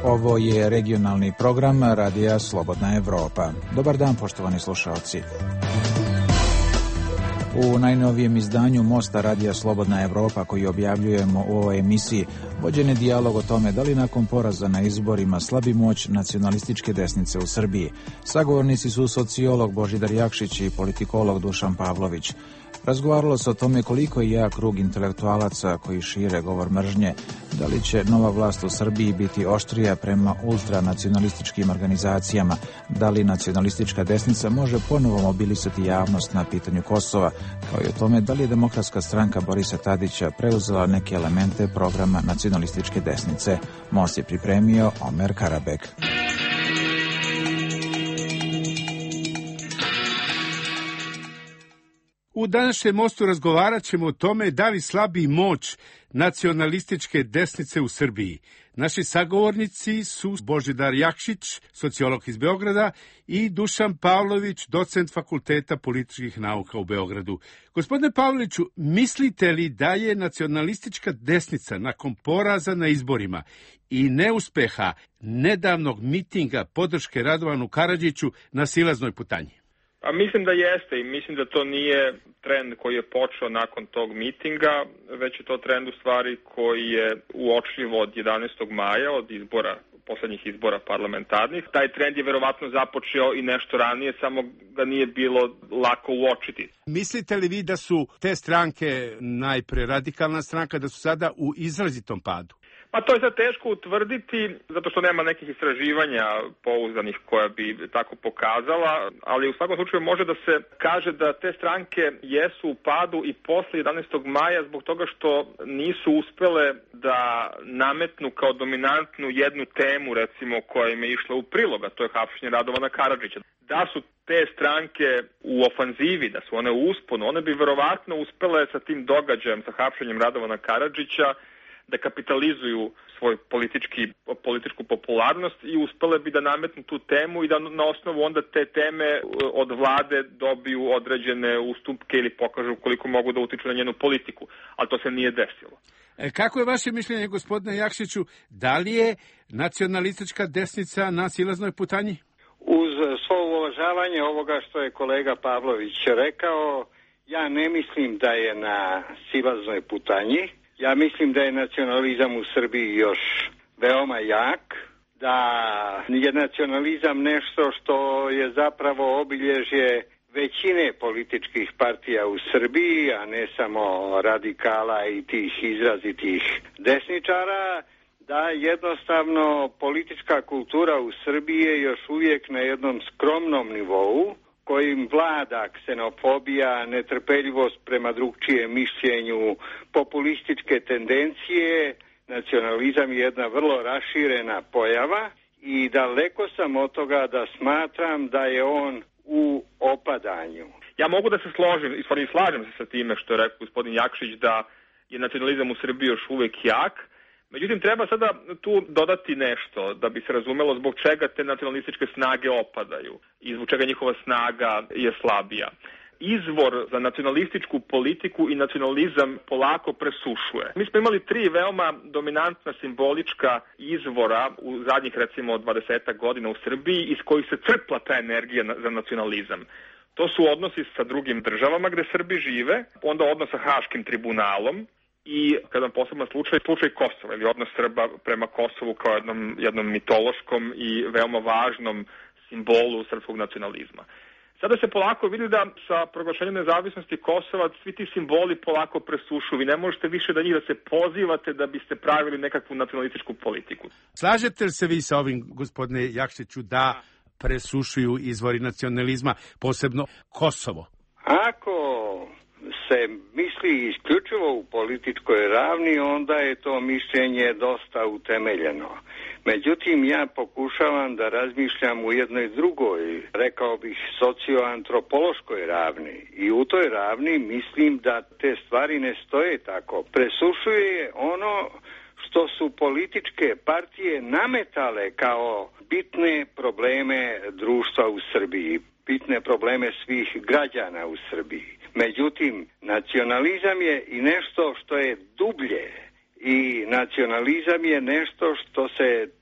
Ovo je regionalni program Radija Slobodna Evropa. Dobar dan, poštovani slušalci. U najnovijem izdanju Mosta Radija Slobodna Evropa, koji objavljujemo u ovoj emisiji, vođen je dijalog o tome da li nakon poraza na izborima slabi moć nacionalističke desnice u Srbiji. Sagovornici su sociolog Božidar Jakšić i politikolog Dušan Pavlović. Razgovaralo se o tome koliko je jak krug intelektualaca koji šire govor mržnje, da li će nova vlast u Srbiji biti oštrija prema ultranacionalističkim organizacijama, da li nacionalistička desnica može ponovo mobilisati javnost na pitanju Kosova, kao i o tome da li je Demokratska stranka Borisa Tadića preuzela neke elemente programa nacionalističke desnice. Most je pripremio Omer Karabek. U današnjem Mostu razgovarat ćemo o tome da li slabi moć nacionalističke desnice u Srbiji. Naši sagovornici su Božidar Jakšić, sociolog iz Beograda, i Dušan Pavlović, docent Fakulteta političkih nauka u Beogradu. Gospodine Pavloviću, mislite li da je nacionalistička desnica nakon poraza na izborima i neuspeha nedavnog mitinga podrške Radovanu Karadžiću na silaznoj putanji? Pa mislim da jeste i mislim da to nije trend koji je počeo nakon tog mitinga, već je to trend u stvari koji je uočljiv od 11. maja, od poslednjih izbora parlamentarnih. Taj trend je verovatno započeo i nešto ranije, samo ga nije bilo lako uočiti. Mislite li vi da su te stranke, najpre radikalna stranka, da su sada u izrazitom padu? Pa to je sad teško utvrditi, zato što nema nekih istraživanja pouzdanih koja bi tako pokazala, ali u svakom slučaju može da se kaže da te stranke jesu u padu i posle 11. maja zbog toga što nisu uspele da nametnu kao dominantnu jednu temu, recimo, koja im je išla u prilog, a to je hapšenje Radovana Karadžića. Da su te stranke u ofanzivi, da su one u usponu, one bi verovatno uspele sa tim događajem, sa hapšenjem Radovana Karadžića, da kapitalizuju svoju političku popularnost i uspele bi da nametnu tu temu i da na osnovu onda te teme od vlade dobiju određene ustupke ili pokažu koliko mogu da utiču na njenu politiku. Ali to se nije desilo. Kako je vaše mišljenje, gospodine Jakšiću, da li je nacionalistička desnica na silaznoj putanji? Uz svo uvažavanje ovoga što je kolega Pavlović rekao, ja ne mislim da je na silaznoj putanji. Ja mislim da je nacionalizam u Srbiji još veoma jak, da je nacionalizam nešto što je zapravo obilježje većine političkih partija u Srbiji, a ne samo radikala i tih izrazitih desničara, da jednostavno politička kultura u Srbiji je još uvijek na jednom skromnom nivou, kojim vlada ksenofobija, netrpeljivost prema drugčijem mišljenju, populističke tendencije. Nacionalizam je jedna vrlo raširena pojava i daleko sam od toga da smatram da je on u opadanju. Ja mogu da se slažem se sa time što je rekao gospodin Jakšić da je nacionalizam u Srbiji još uvijek jak. Međutim, treba sada tu dodati nešto da bi se razumelo zbog čega te nacionalističke snage opadaju i zbog čega njihova snaga je slabija. Izvor za nacionalističku politiku i nacionalizam polako presušuje. Mi smo imali 3 veoma dominantna simbolička izvora u zadnjih recimo 20 godina u Srbiji iz kojih se crpla ta energija za nacionalizam. To su odnosi sa drugim državama gde Srbi žive, onda odnos sa Haškim tribunalom, i kada posebno slučaj Kosova ili odnos Srba prema Kosovu kao jednom mitološkom i veoma važnom simbolu srpskog nacionalizma. Sada se polako vidi da sa proglašenjem nezavisnosti Kosova svi ti simboli polako presušuju. Vi ne možete više da njih da se pozivate da biste pravili nekakvu nacionalističku politiku. Slažete li se vi sa ovim, gospodine Jakšiću, da presušuju izvori nacionalizma, posebno Kosovo? Ako se misli isključivo u političkoj ravni, onda je to mišljenje dosta utemeljeno. Međutim, ja pokušavam da razmišljam u jednoj drugoj, rekao bih, socioantropološkoj ravni. I u toj ravni mislim da te stvari ne stoje tako. Presušuje ono što su političke partije nametale kao bitne probleme društva u Srbiji, bitne probleme svih građana u Srbiji. Međutim, nacionalizam je i nešto što je dublje i nacionalizam je nešto što se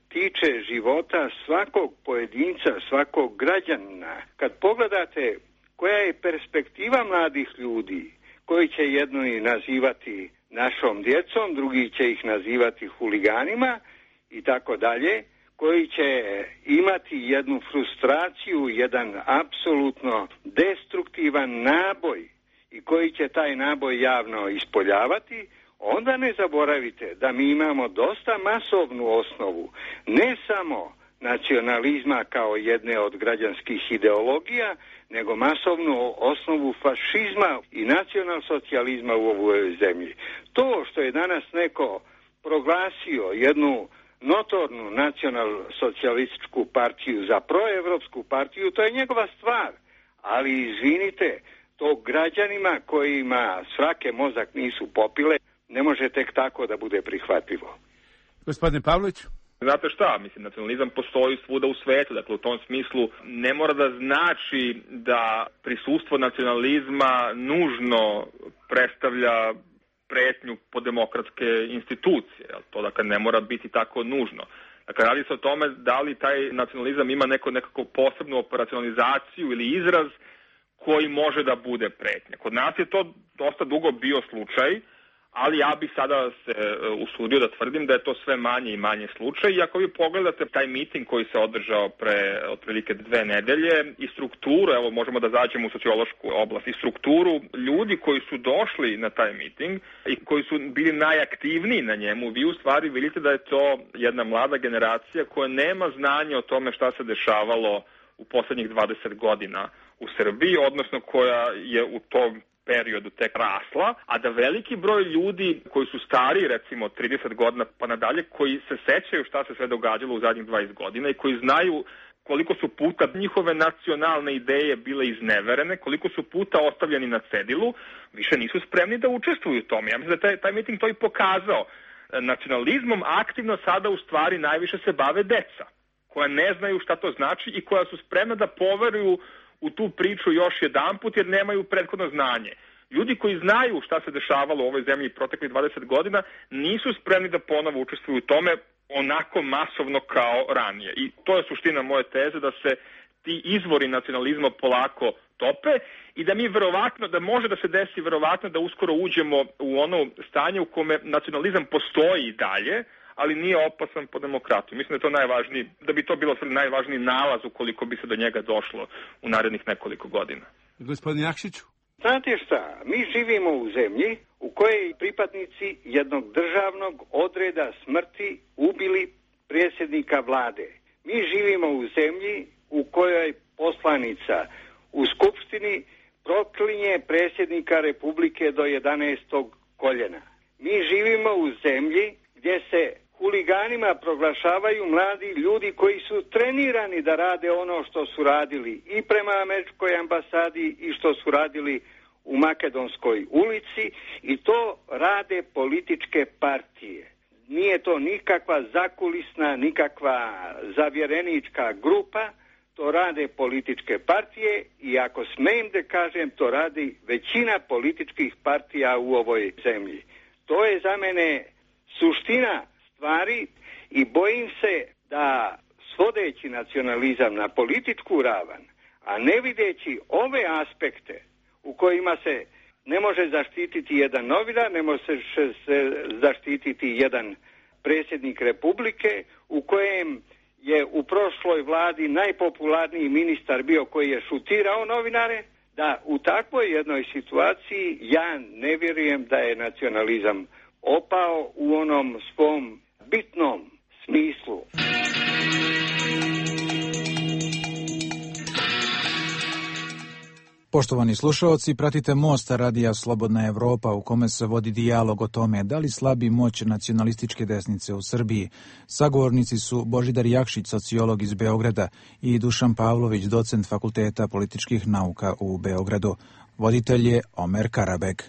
tiče života svakog pojedinca, svakog građanina. Kad pogledate koja je perspektiva mladih ljudi, koji će jedni nazivati našom djecom, drugi će ih nazivati huliganima i tako dalje, koji će imati jednu frustraciju, jedan apsolutno destruktivan naboj i koji će taj naboj javno ispoljavati, onda ne zaboravite da mi imamo dosta masovnu osnovu, ne samo nacionalizma kao jedne od građanskih ideologija, nego masovnu osnovu fašizma i nacionalsocijalizma u ovoj zemlji. To što je danas neko proglasio jednu notornu nacionalsocijalističku partiju za proevropsku partiju, to je njegova stvar. Ali izvinite, to građanima kojima svrake mozak nisu popile, ne može tek tako da bude prihvatljivo. Gospodine Pavlović? Znate šta, mislim, nacionalizam postoji svuda u svetu, dakle u tom smislu ne mora da znači da prisustvo nacionalizma nužno predstavlja pretnju po demokratske institucije. To dakle ne mora biti tako nužno. Dakle, radi se o tome da li taj nacionalizam ima nekako posebnu operacionalizaciju ili izraz koji može da bude pretnja. Kod nas je to dosta dugo bio slučaj, ali ja bih sada se usudio da tvrdim da je to sve manje i manje slučaj. I ako vi pogledate taj miting koji se održao pre otprilike 2 nedelje i strukturu, evo možemo da zađemo u sociološku oblast, i strukturu ljudi koji su došli na taj miting i koji su bili najaktivniji na njemu, vi u stvari vidite da je to jedna mlada generacija koja nema znanja o tome šta se dešavalo u poslednjih 20 godina u Srbiji, odnosno koja je u tom periodu tek rasla, a da veliki broj ljudi koji su stari, recimo 30 godina pa nadalje, koji se sećaju šta se sve događalo u zadnjih 20 godina i koji znaju koliko su puta njihove nacionalne ideje bile izneverene, koliko su puta ostavljeni na cedilu, više nisu spremni da učestvuju u tome. Ja mislim da taj miting to i pokazao. Nacionalizmom aktivno sada u stvari najviše se bave deca, koja ne znaju šta to znači i koja su spremna da poveruju u tu priču još jedanput jer nemaju prethodno znanje. Ljudi koji znaju šta se dešavalo u ovoj zemlji proteklih 20 godina nisu spremni da ponovo učestvuju u tome onako masovno kao ranije. I to je suština moje teze, da se ti izvori nacionalizma polako tope i da mi verovatno, da može da se desi verovatno da uskoro uđemo u ono stanje u kome nacionalizam postoji i dalje, ali nije opasan po demokratiju. Mislim da je to najvažniji, da bi to bilo najvažniji nalaz ukoliko bi se do njega došlo u narednih nekoliko godina. Gospodin Jakšiću? Znate šta, mi živimo u zemlji u kojoj pripadnici jednog državnog odreda smrti ubili predsjednika vlade. Mi živimo u zemlji u kojoj poslanica u Skupštini proklinje predsjednika Republike do 11. koljena. Mi živimo u zemlji gdje se huliganima proglašavaju mladi ljudi koji su trenirani da rade ono što su radili i prema američkoj ambasadi i što su radili u Makedonskoj ulici, i to rade političke partije. Nije to nikakva zakulisna, nikakva zavjerenička grupa, to rade političke partije i ako smijem da kažem, to radi većina političkih partija u ovoj zemlji. To je za mene suština stvari i bojim se da svodeći nacionalizam na političku ravan, a ne videći ove aspekte u kojima se ne može zaštititi jedan novinar, ne može se zaštititi jedan predsjednik Republike, u kojem je u prošloj vladi najpopularniji ministar bio koji je šutirao novinare, da u takvoj jednoj situaciji ja ne vjerujem da je nacionalizam opao u onom svom bitnom smislu. Poštovani slušaoci, pratite Most radija Slobodna Evropa u kome se vodi dijalog o tome da li slabi moć nacionalističke desnice u Srbiji. Sagovornici su Božidar Jakšić, sociolog iz Beograda, i Dušan Pavlović, docent Fakulteta političkih nauka u Beogradu. Voditelj je Omer Karabek.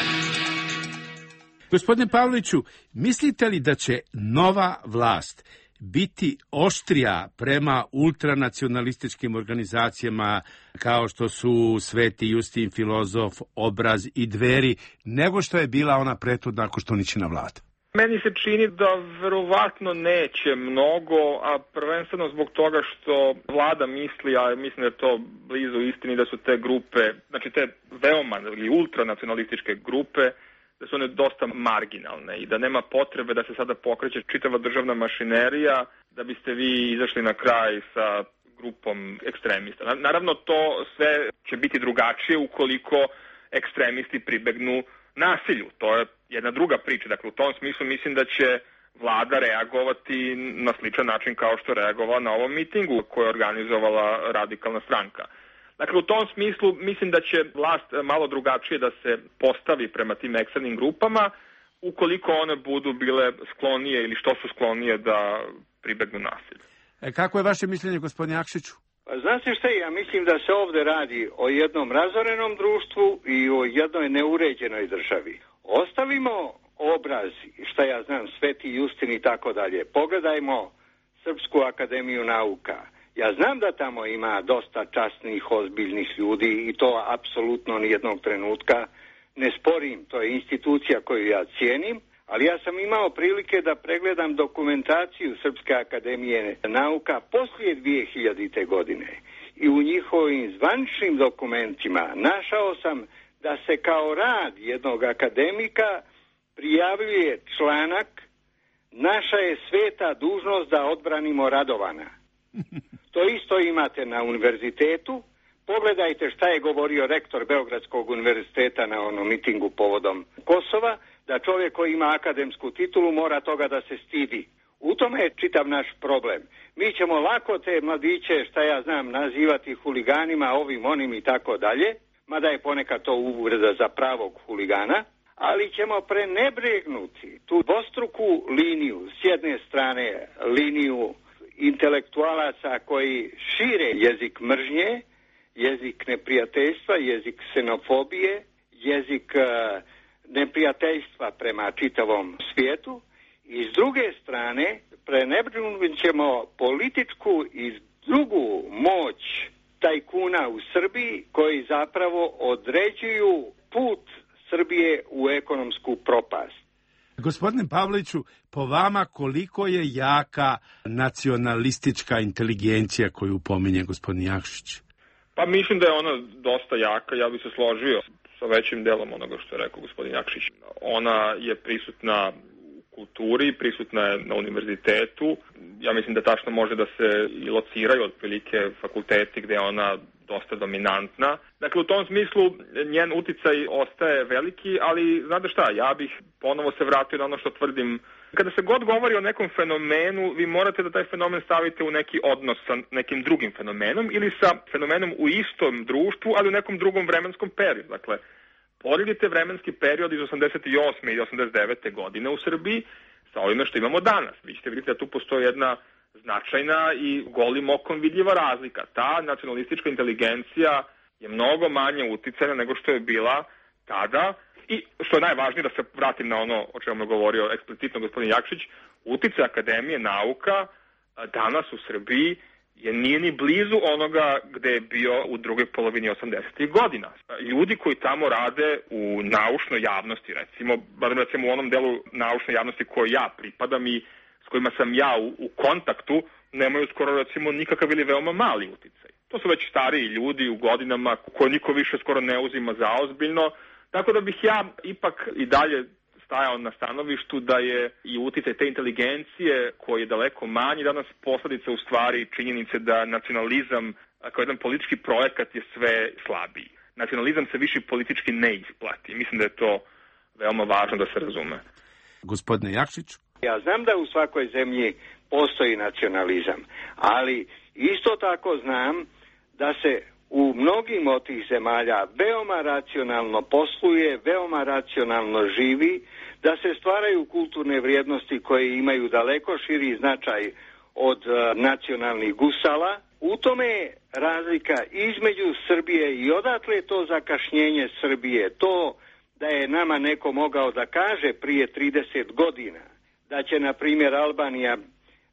Gospodine Pavloviću, mislite li da će nova vlast biti oštrija prema ultranacionalističkim organizacijama kao što su Sveti Justin, Filozof, Obraz i Dveri, nego što je bila ona prethodna Koštuničina vlada? Meni se čini da verovatno neće mnogo, a prvenstveno zbog toga što vlada misli, a mislim da je to blizu istini, da su te grupe, znači te veoma ili ultranacionalističke grupe, da su one dosta marginalne i da nema potrebe da se sada pokreće čitava državna mašinerija da biste vi izašli na kraj sa grupom ekstremista. Naravno, to sve će biti drugačije ukoliko ekstremisti pribegnu nasilju. To je jedna druga priča. Dakle, u tom smislu mislim da će vlada reagovati na sličan način kao što je reagovala na ovom mitingu koju je organizovala Radikalna stranka. Dakle, u tom smislu mislim da će vlast malo drugačije da se postavi prema tim ekstremnim grupama ukoliko one budu bile sklonije ili što su sklonije da pribegnu nasilju. Kako je vaše mišljenje, gospodine Jakšiću? Znate šta, ja mislim da se ovde radi o jednom razorenom društvu i o jednoj neuređenoj državi. Ostavimo Obraz, šta ja znam, Sveti Justin i tako dalje. Pogledajmo Srpsku akademiju nauka. Ja znam da tamo ima dosta časnih, ozbiljnih ljudi i to apsolutno nijednog trenutka ne sporim. To je institucija koju ja cijenim, ali ja sam imao prilike da pregledam dokumentaciju Srpske akademije nauka poslije 2000. godine. I u njihovim zvaničnim dokumentima našao sam da se kao rad jednog akademika prijavljuje članak "Naša je sveta dužnost da odbranimo Radovana". To isto imate na univerzitetu. Pogledajte šta je govorio rektor Beogradskog univerziteta na onom mitingu povodom Kosova, da čovjek koji ima akademsku titulu mora toga da se stidi. U tome je čitav naš problem. Mi ćemo lako te mladiće, šta ja znam, nazivati huliganima, ovim, onim i tako dalje, mada je ponekad to uvreda za pravog huligana, ali ćemo prenebregnuti tu dvostruku liniju, s jedne strane liniju intelektualaca koji šire jezik mržnje, jezik neprijateljstva, jezik ksenofobije, jezik neprijateljstva prema čitavom svijetu, i s druge strane prenebregnut ćemo političku i drugu moć tajkuna u Srbiji koji zapravo određuju put Srbije u ekonomsku propast. Gospodine Pavloviću, po vama koliko je jaka nacionalistička inteligencija koju pominje gospodin Jakšić? Pa mislim da je ona dosta jaka, ja bih se složio sa većim delom onoga što je rekao gospodin Jakšić. Ona je prisutna u kulturi, prisutna je na univerzitetu. Ja mislim da tačno može da se i lociraju otprilike fakulteti gde je ona dosta dominantna. Dakle, u tom smislu njen uticaj ostaje veliki, ali znate šta, ja bih ponovo se vratio na ono što tvrdim. Kada se god govori o nekom fenomenu, vi morate da taj fenomen stavite u neki odnos sa nekim drugim fenomenom ili sa fenomenom u istom društvu, ali u nekom drugom vremenskom periodu. Dakle, poredite vremenski period iz 88. i 89. godine u Srbiji sa ovime što imamo danas. Vi ćete vidjeti da tu postoji jedna značajna i golim okom vidljiva razlika. Ta nacionalistička inteligencija je mnogo manje uticajna nego što je bila tada. I što je najvažnije, da se vratim na ono o čemu je govorio eksplicitno gospodin Jakšić, uticaj Akademije nauka danas u Srbiji nije ni blizu onoga gde je bio u drugoj polovini 80. godina. Ljudi koji tamo rade u naučnoj javnosti, recimo u onom delu naučne javnosti koji ja pripadam i s kojima sam ja u kontaktu, nemaju skoro recimo nikakav ili veoma mali uticaj. To su već stariji ljudi u godinama koje niko više skoro ne uzima za ozbiljno, tako da bih ja ipak i dalje stajao na stanovištu da je i uticaj te inteligencije koji je daleko manji danas posledica u stvari činjenice da nacionalizam kao jedan politički projekat je sve slabiji. Nacionalizam se više politički ne isplati. Mislim da je to veoma važno da se razume. Gospodine Jakšić? Ja znam da u svakoj zemlji postoji nacionalizam, ali isto tako znam da se u mnogim od tih zemalja veoma racionalno posluje, veoma racionalno živi, da se stvaraju kulturne vrijednosti koje imaju daleko širi značaj od nacionalnih gusala. U tome je razlika između Srbije i odatle je to zakašnjenje Srbije. To da je nama neko mogao da kaže prije 30 godina da će, na primjer, Albanija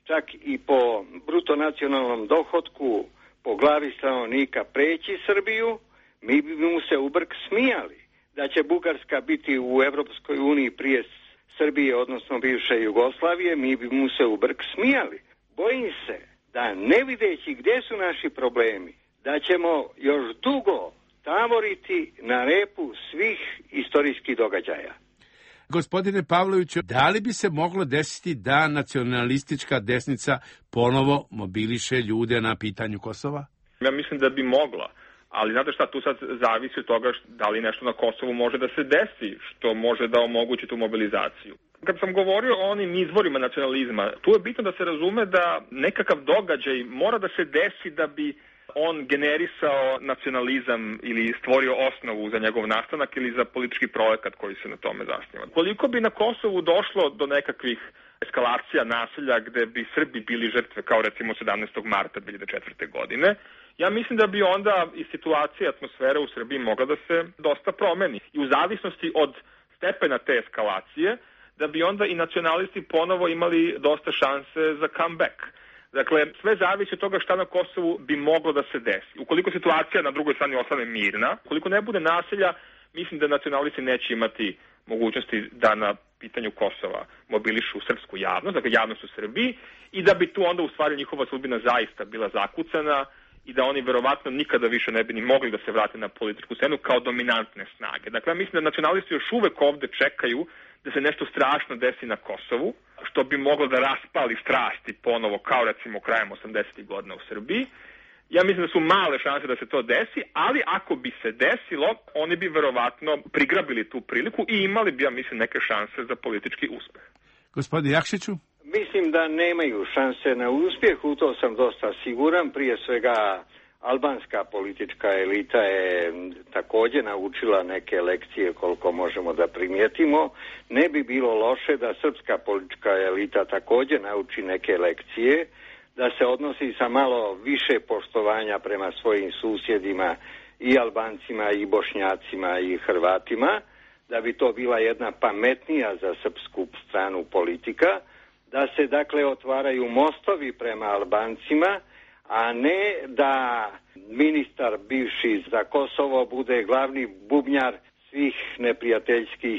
čak i po bruto nacionalnom dohotku po glavi stanovnika preći Srbiju, mi bi mu se u brk smijali. Da će Bugarska biti u Evropskoj uniji prije Srbije, odnosno bivše Jugoslavije, mi bi mu se u brk smijali. Bojim se da ne videći gdje su naši problemi, da ćemo još dugo tavoriti na repu svih istorijskih događaja. Gospodine Pavloviću, da li bi se moglo desiti da nacionalistička desnica ponovo mobiliše ljude na pitanju Kosova? Ja mislim da bi mogla, ali znate šta, tu sad zavisi od toga da li nešto na Kosovu može da se desi, što može da omogući tu mobilizaciju. Kad sam govorio o onim izvorima nacionalizma, tu je bitno da se razume da nekakav događaj mora da se desi da bi on generisao nacionalizam ili stvorio osnovu za njegov nastanak ili za politički projekat koji se na tome zasniva. Koliko bi na Kosovu došlo do nekakvih eskalacija nasilja gde bi Srbi bili žrtve, kao recimo 17. marta 2004. godine, ja mislim da bi onda i situacija, atmosfera u Srbiji mogla da se dosta promeni. I u zavisnosti od stepena te eskalacije, da bi onda i nacionalisti ponovo imali dosta šanse za comeback. Dakle, sve zavisi od toga šta na Kosovu bi moglo da se desi. Ukoliko situacija na drugoj strani ostane mirna, ukoliko ne bude nasilja, mislim da nacionalisti neće imati mogućnosti da na pitanju Kosova mobilišu srpsku javnost, dakle javnost u Srbiji, i da bi tu onda u stvari njihova sudbina zaista bila zakucana i da oni verovatno nikada više ne bi ni mogli da se vrate na političku scenu kao dominantne snage. Dakle, mislim da nacionalisti još uvek ovde čekaju da se nešto strašno desi na Kosovu, što bi moglo da raspali strasti ponovo, kao recimo krajem 80. godina u Srbiji. Ja mislim da su male šanse da se to desi, ali ako bi se desilo, oni bi verovatno prigrabili tu priliku i imali bi, ja mislim, neke šanse za politički uspeh. Gospodine Jakšiću? Mislim da nemaju šanse na uspjeh, u to sam dosta siguran. Prije svega, albanska politička elita je također naučila neke lekcije koliko možemo da primijetimo. Ne bi bilo loše da srpska politička elita također nauči neke lekcije, da se odnosi sa malo više poštovanja prema svojim susjedima i Albancima i Bošnjacima i Hrvatima, da bi to bila jedna pametnija za srpsku stranu politika, da se dakle otvaraju mostovi prema Albancima, a ne da ministar bivši za Kosovo bude glavni bubnjar svih neprijateljskih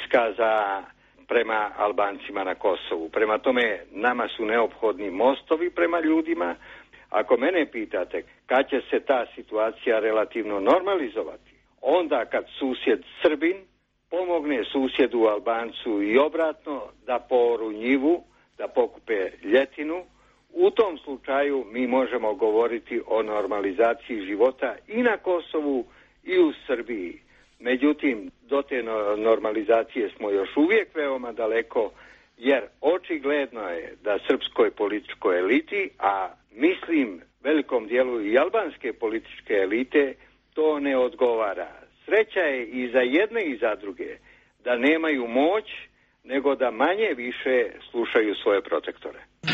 iskaza prema Albancima na Kosovu. Prema tome, nama su neophodni mostovi prema ljudima. Ako mene pitate kad će se ta situacija relativno normalizovati, onda kad susjed Srbin pomogne susjedu Albancu i obratno da pooru njivu, da pokupe ljetinu, u tom slučaju mi možemo govoriti o normalizaciji života i na Kosovu i u Srbiji. Međutim, do te normalizacije smo još uvijek veoma daleko, jer očigledno je da srpskoj političkoj eliti, a mislim velikom dijelu i albanske političke elite, to ne odgovara. Sreća je i za jedne i za druge da nemaju moć, nego da manje više slušaju svoje protektore.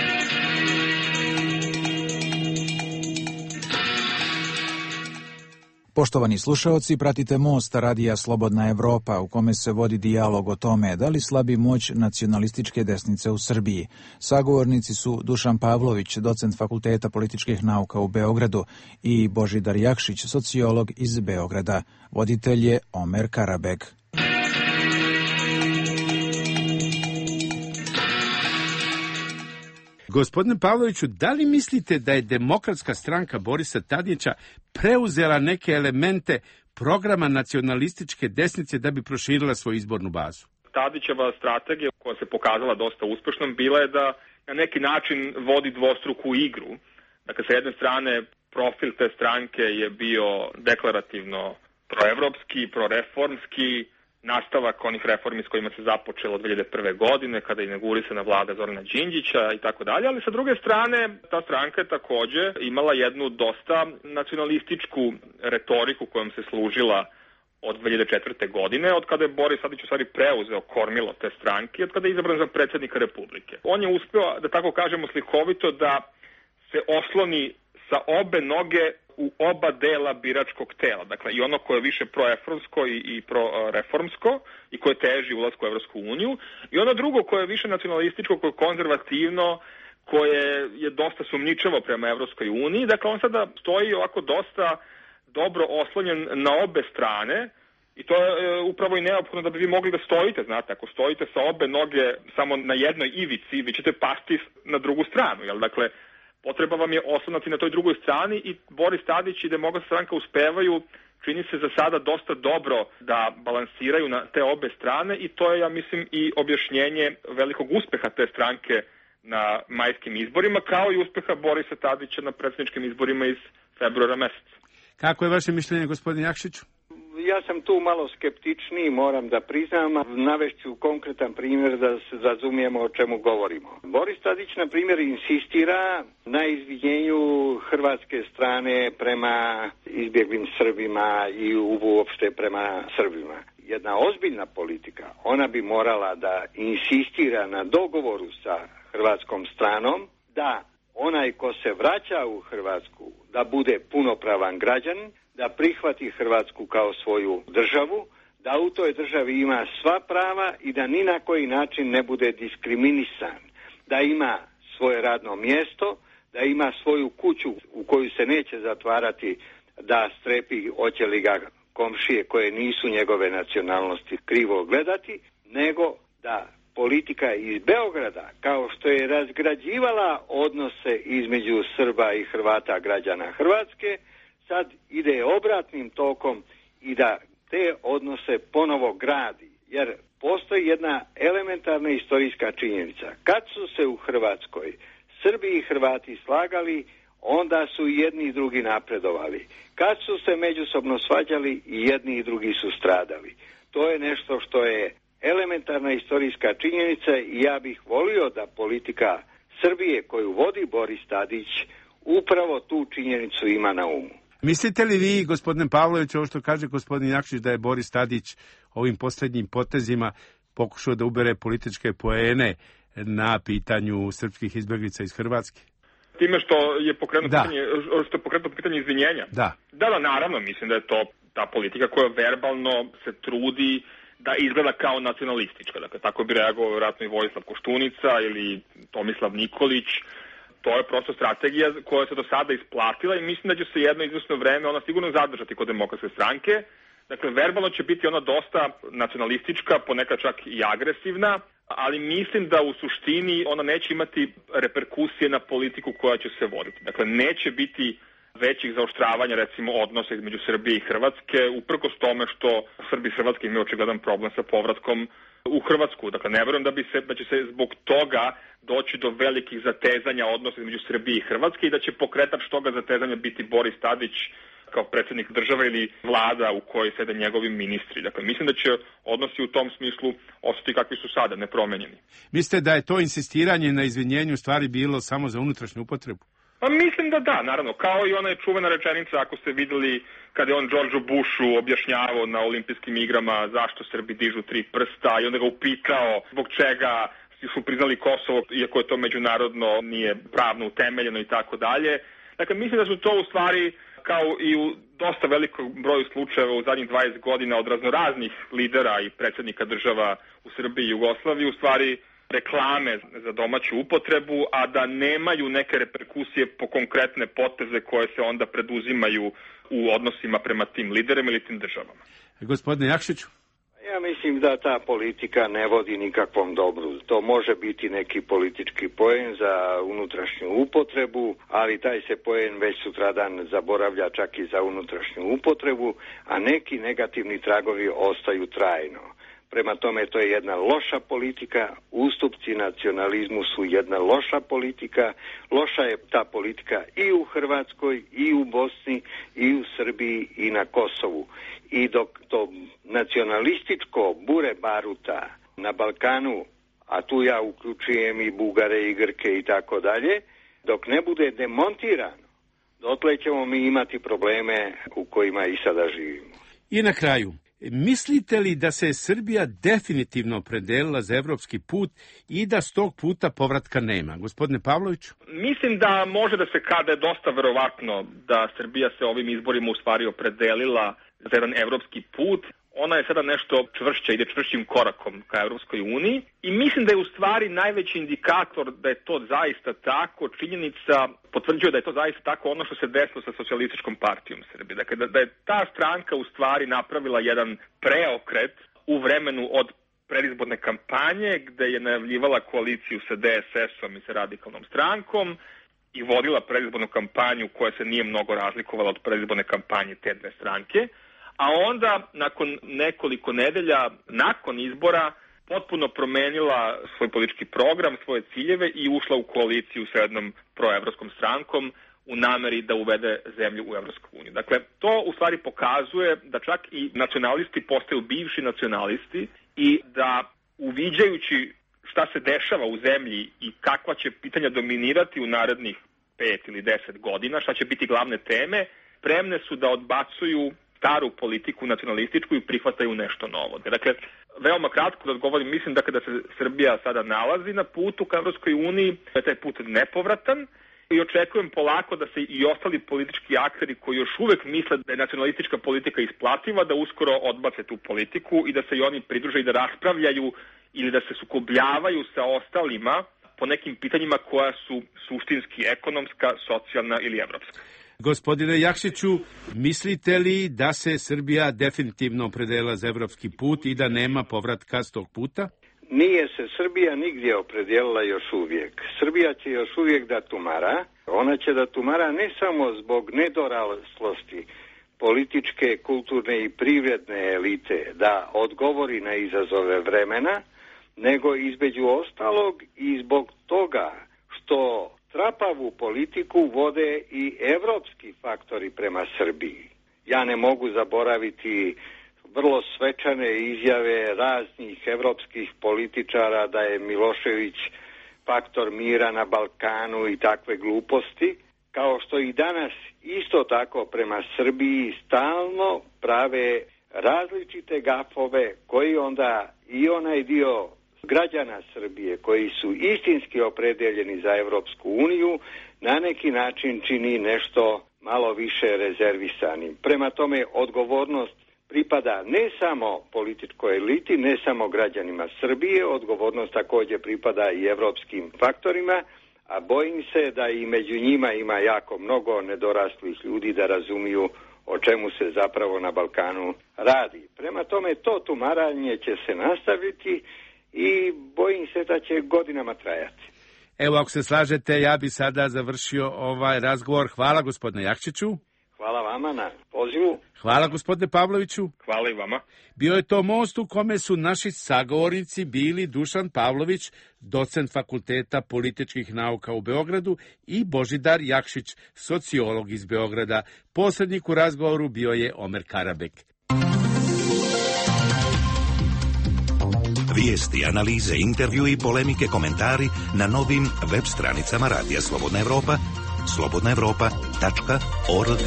Poštovani slušaoci, pratite Most radija Slobodna Evropa, u kome se vodi dijalog o tome da li slabi moć nacionalističke desnice u Srbiji. Sagovornici su Dušan Pavlović, docent Fakulteta političkih nauka u Beogradu, i Božidar Jakšić, sociolog iz Beograda. Voditelj je Omer Karabeg. Gospodine Pavloviću, da li mislite da je Demokratska stranka Borisa Tadića preuzela neke elemente programa nacionalističke desnice da bi proširila svoju izbornu bazu? Tadićeva strategija, koja se pokazala dosta uspešnom, bila je da na neki način vodi dvostruku igru. Dakle, sa jedne strane, profil te stranke je bio deklarativno proevropski, proreformski, nastavak onih reformi s kojima se započelo od 2001. godine, kada je inaugurisana vlada Zorana Đinđića i tako dalje, ali sa druge strane, ta stranka je takođe imala jednu dosta nacionalističku retoriku kojom se služila od 2004. godine, od kada je Boris Tadić u stvari preuzeo kormilo te stranke, od kada je izabran za predsjednika Republike. On je uspeo, da tako kažemo slikovito, da se osloni sa obe noge u oba dela biračkog tela, dakle i ono koje je više proefromsko i proreformsko i koje teži ulasku u Evropsku uniju, i ono drugo koje je više nacionalističko, koje je konzervativno, koje je dosta sumnjičavo prema Evropskoj uniji. Dakle, on sada stoji ovako dosta dobro oslonjen na obe strane i to je upravo i neophodno da bi vi mogli da stojite, znate, ako stojite sa obe noge samo na jednoj ivici, vi ćete pasti na drugu stranu, jel? Dakle, potreba vam je oslanati na toj drugoj strani i Boris Tadić i Demokratska stranka uspevaju, čini se za sada dosta dobro da balansiraju na te obe strane i to je, ja mislim, i objašnjenje velikog uspeha te stranke na majskim izborima, kao i uspeha Borisa Tadića na predsjedničkim izborima iz februara meseca. Kako je vaše mišljenje, gospodin Jakšiću? Ja sam tu malo skeptičniji, moram da priznam. Navešću konkretan primjer da se razumijemo o čemu govorimo. Boris Tadić, na primjer, insistira na izvinjenju hrvatske strane prema izbjeglim Srbima i uopšte prema Srbima. Jedna ozbiljna politika, ona bi morala da insistira na dogovoru sa hrvatskom stranom, da onaj ko se vraća u Hrvatsku da bude punopravan građanin, da prihvati Hrvatsku kao svoju državu, da u toj državi ima sva prava i da ni na koji način ne bude diskriminisan, da ima svoje radno mjesto, da ima svoju kuću u koju se neće zatvarati da strepi hoće li ga komšije koje nisu njegove nacionalnosti krivo gledati, nego da politika iz Beograda, kao što je razgrađivala odnose između Srba i Hrvata građana Hrvatske, sad ide obratnim tokom i da te odnose ponovo gradi. Jer postoji jedna elementarna istorijska činjenica. Kad su se u Hrvatskoj Srbi i Hrvati slagali, onda su i jedni i drugi napredovali. Kad su se međusobno svađali, i jedni i drugi su stradali. To je nešto što je elementarna istorijska činjenica i ja bih volio da politika Srbije koju vodi Boris Tadić upravo tu činjenicu ima na umu. Mislite li vi, gospodine Pavlović, ovo što kaže gospodin Jakšić, da je Boris Tadić ovim posljednjim potezima pokušao da ubere političke poene na pitanju srpskih izbjeglica iz Hrvatske? Time što je pokrenuto pitanje izvinjenja? Da, naravno, mislim da je to ta politika koja verbalno se trudi da izgleda kao nacionalistička. Dakle, tako bi reagovao vjerojatno i Vojislav Koštunica ili Tomislav Nikolić. To je prosto strategija koja se do sada isplatila i mislim da će se jedno izvesno vreme ona sigurno zadržati kod Demokratske stranke. Dakle, verbalno će biti ona dosta nacionalistička, ponekad čak i agresivna, ali mislim da u suštini ona neće imati reperkusije na politiku koja će se voditi. Dakle, neće biti većih zaoštravanja, recimo, odnosa između Srbije i Hrvatske, uprkos tome što Srbi i Hrvatske imaju očigledan problem sa povratkom u Hrvatsku. Dakle, ne verujem da će se zbog toga doći do velikih zatezanja odnosa između Srbije i Hrvatske i da će pokretač toga zatezanja biti Boris Tadić kao predsjednik države ili vlada u kojoj sede njegovi ministri. Dakle, mislim da će odnosi u tom smislu ostati kakvi su sada, nepromenjeni. Mislite da je to insistiranje na izvinjenju stvari bilo samo za unutrašnju upotrebu? Pa mislim da, naravno, kao i ona je čuvena rečenica, ako ste vidjeli kada je on Georgeu Bushu objašnjavao na olimpijskim igrama zašto Srbi dižu 3 prsta i onda ga upitao zbog čega su priznali Kosovo, iako je to međunarodno nije pravno utemeljeno i tako dalje. Dakle, mislim da su to u stvari, kao i u dosta velikom broju slučajeva u zadnjih 20 godina od raznoraznih lidera i predsjednika država u Srbiji i Jugoslaviji, u stvari reklame za domaću upotrebu, a da nemaju neke reperkusije po konkretne poteze koje se onda preduzimaju u odnosima prema tim liderima ili tim državama. Gospodine Jakšiću? Ja mislim da ta politika ne vodi nikakvom dobru. To može biti neki politički poen za unutrašnju upotrebu, ali taj se poen već sutradan zaboravlja čak i za unutrašnju upotrebu, a neki negativni tragovi ostaju trajno. Prema tome, to je jedna loša politika, ustupci nacionalizmu su jedna loša politika, loša je ta politika i u Hrvatskoj, i u Bosni, i u Srbiji, i na Kosovu. I dok to nacionalističko bure baruta na Balkanu, a tu ja uključujem i Bugare i Grke i tako dalje, dok ne bude demontirano, dotle ćemo mi imati probleme u kojima i sada živimo. I na kraju, mislite li da se Srbija definitivno opredelila za evropski put i da s tog puta povratka nema? Gospodine Pavloviću? Mislim da može da se kada je dosta verovatno da Srbija se ovim izborima u stvari opredelila za jedan evropski put. Ona je sada nešto čvršća, ide čvršćim korakom ka Evropskoj uniji i mislim da je u stvari najveći indikator da je to zaista tako, činjenica potvrđuje da je to zaista tako ono što se desilo sa Socijalističkom partijom Srbije. Dakle, da je ta stranka u stvari napravila jedan preokret u vremenu od predizborne kampanje gde je najavljivala koaliciju sa DSS-om i sa Radikalnom strankom i vodila predizbornu kampanju koja se nije mnogo razlikovala od predizborne kampanje te dve stranke, a onda nakon nekoliko nedelja, nakon izbora, potpuno promenila svoj politički program, svoje ciljeve i ušla u koaliciju sa jednom proevropskom strankom u nameri da uvede zemlju u Evropsku uniju. Dakle, to u stvari pokazuje da čak i nacionalisti postaju bivši nacionalisti i da uviđajući šta se dešava u zemlji i kakva će pitanja dominirati u narednih 5 ili 10 godina, šta će biti glavne teme, spremne su da odbacuju staru politiku nacionalističku i prihvataju nešto novo. Dakle, veoma kratko da odgovorim, mislim da kada se Srbija sada nalazi na putu ka Evropskoj uniji, da je taj put nepovratan i očekujem polako da se i ostali politički akteri koji još uvek misle da je nacionalistička politika isplativa, da uskoro odbace tu politiku i da se i oni pridruže i da raspravljaju ili da se sukobljavaju sa ostalima po nekim pitanjima koja su suštinski ekonomska, socijalna ili evropska. Gospodine Jakšiću, mislite li da se Srbija definitivno opredelila za evropski put i da nema povratka s tog puta? Nije se Srbija nigdje opredijelila još uvijek. Srbija će još uvijek da tumara. Ona će da tumara ne samo zbog nedoraslosti političke, kulturne i privredne elite da odgovori na izazove vremena, nego između ostalog i zbog toga što trapavu politiku vode i evropski faktori prema Srbiji. Ja ne mogu zaboraviti vrlo svečane izjave raznih evropskih političara da je Milošević faktor mira na Balkanu i takve gluposti, kao što i danas isto tako prema Srbiji stalno prave različite gafove koji onda i onaj dio građana Srbije koji su istinski opredeljeni za Evropsku uniju na neki način čini nešto malo više rezervisanim. Prema tome, odgovornost pripada ne samo političkoj eliti, ne samo građanima Srbije, odgovornost također pripada i evropskim faktorima, a bojim se da i među njima ima jako mnogo nedoraslih ljudi da razumiju o čemu se zapravo na Balkanu radi. Prema tome, to tumaranje će se nastaviti i bojim se da će godinama trajati. Evo, ako se slažete, ja bi sada završio ovaj razgovor. Hvala gospodine Jakšiću. Hvala vama na pozivu. Hvala gospodine Pavloviću. Hvala i vama. Bio je to most u kome su naši sagovornici bili Dušan Pavlović, docent Fakulteta političkih nauka u Beogradu, i Božidar Jakšić, sociolog iz Beograda. Posrednik u razgovoru bio je Omer Karabek. Vijesti, analize, intervju i polemike, komentari na novim web stranicama Radija Slobodna Evropa, slobodnaevropa.org.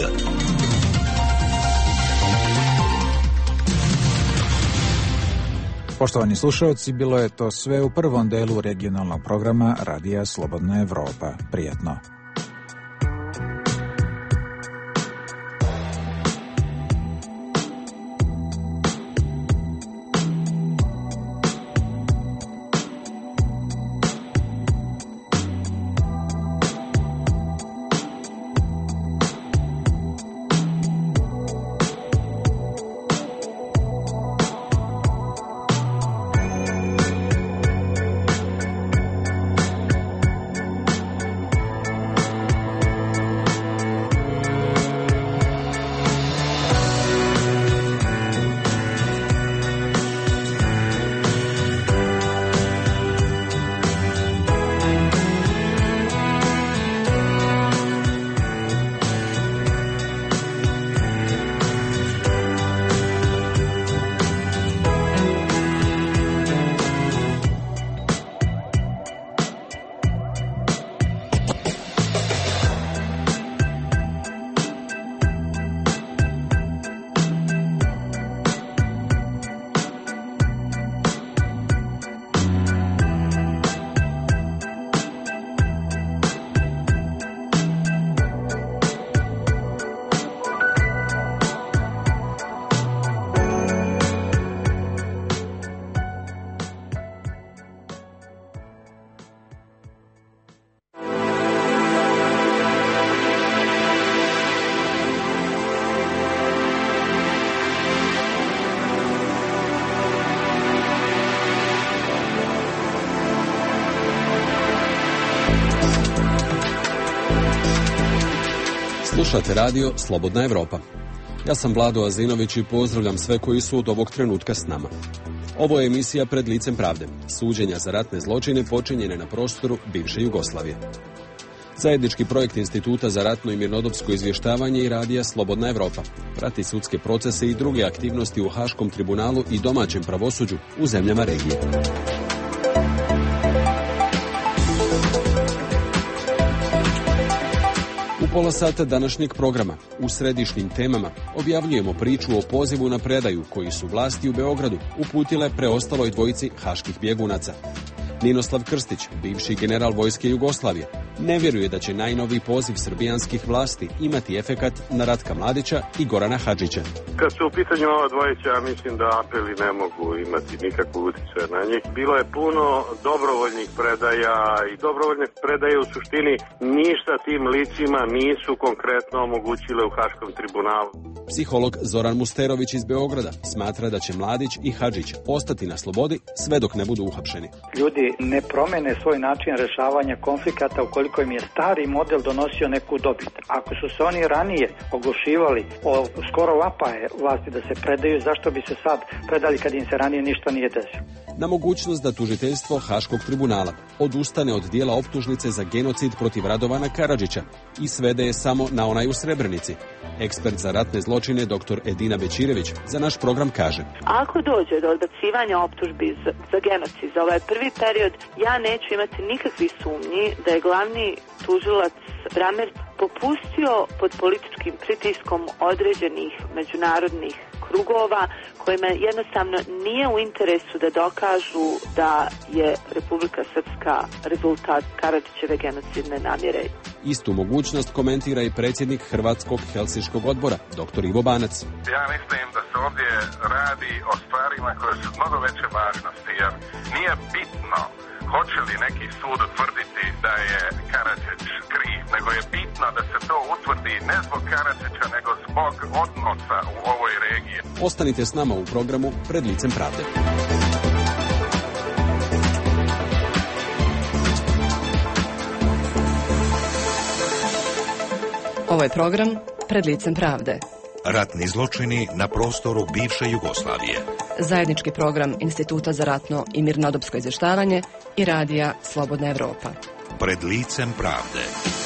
Poštovani slušalci, bilo je to sve u prvom delu regionalnog programa Radija Slobodna Evropa. Prijatno. Slušate radio Slobodna Evropa. Ja sam Vlado Azinović i pozdravljam sve koji su od ovog trenutka s nama. Ovo je emisija Pred licem pravde, suđenja za ratne zločine počinjene na prostoru bivše Jugoslavije. Zajednički projekt Instituta za ratno i mirnodopsko izvještavanje i radija Slobodna Evropa prati sudske procese i druge aktivnosti u Haškom tribunalu i domaćem pravosuđu u zemljama regije. U pola sata današnjeg programa u središnjim temama objavljujemo priču o pozivu na predaju koji su vlasti u Beogradu uputile preostaloj dvojici haških bjegunaca. Ninoslav Krstić, bivši general vojske Jugoslavije, ne vjeruje da će najnoviji poziv srbijanskih vlasti imati efekat na Ratka Mladića i Gorana Hadžića. Kad su u pitanju ova dvojica, ja mislim da apeli ne mogu imati nikakvu utjecaj na njih. Bilo je puno dobrovoljnih predaja i dobrovoljne predaje u suštini ništa tim licima nisu konkretno omogućile u Haškom tribunalu. Psiholog Zoran Musterović iz Beograda smatra da će Mladić i Hadžić ostati na slobodi sve dok ne budu uhapšeni. Ljudi ne promene svoj način rešavanja konflikata ukoliko im je stari model donosio neku dobit. Ako su se oni ranije oglušivali o skoro vapaje vlasti da se predaju, zašto bi se sad predali kad im se ranije ništa nije desilo? Na mogućnost da tužiteljstvo Haškog tribunala odustane od dijela optužnice za genocid protiv Radovana Karadžića i svede je samo na onaj u Srebrenici. Ekspert za ratne zločine dr. Edina Bećirević za naš program kaže: Ako dođe do odbacivanja optužbi za genocid za ovaj prvi period, ja neću imati nikakvih sumnji da je glavni tužilac Bramer popustio pod političkim pritiskom određenih međunarodnih krugova kojima jednostavno nije u interesu da dokažu da je Republika Srpska rezultat Karadžićeve genocidne namjere. Istu mogućnost komentira i predsjednik Hrvatskog Helsinškog odbora, dr. Ivo Banac. Ja mislim da se ovdje radi o stvarima koje su mnogo veće važnosti, jer nije bitno hoće li neki sud utvrditi da je Karadžić kriv, nego je bitno da se to utvrdi ne zbog Karadžića, nego zbog odnosa u ovoj regiji. Ostanite s nama u programu Pred licem pravde. Ovo je program Pred licem pravde. Ratni zločini na prostoru bivše Jugoslavije. Zajednički program Instituta za ratno i mirnodopsko izvještavanje i radija Slobodna Evropa. Pred licem pravde.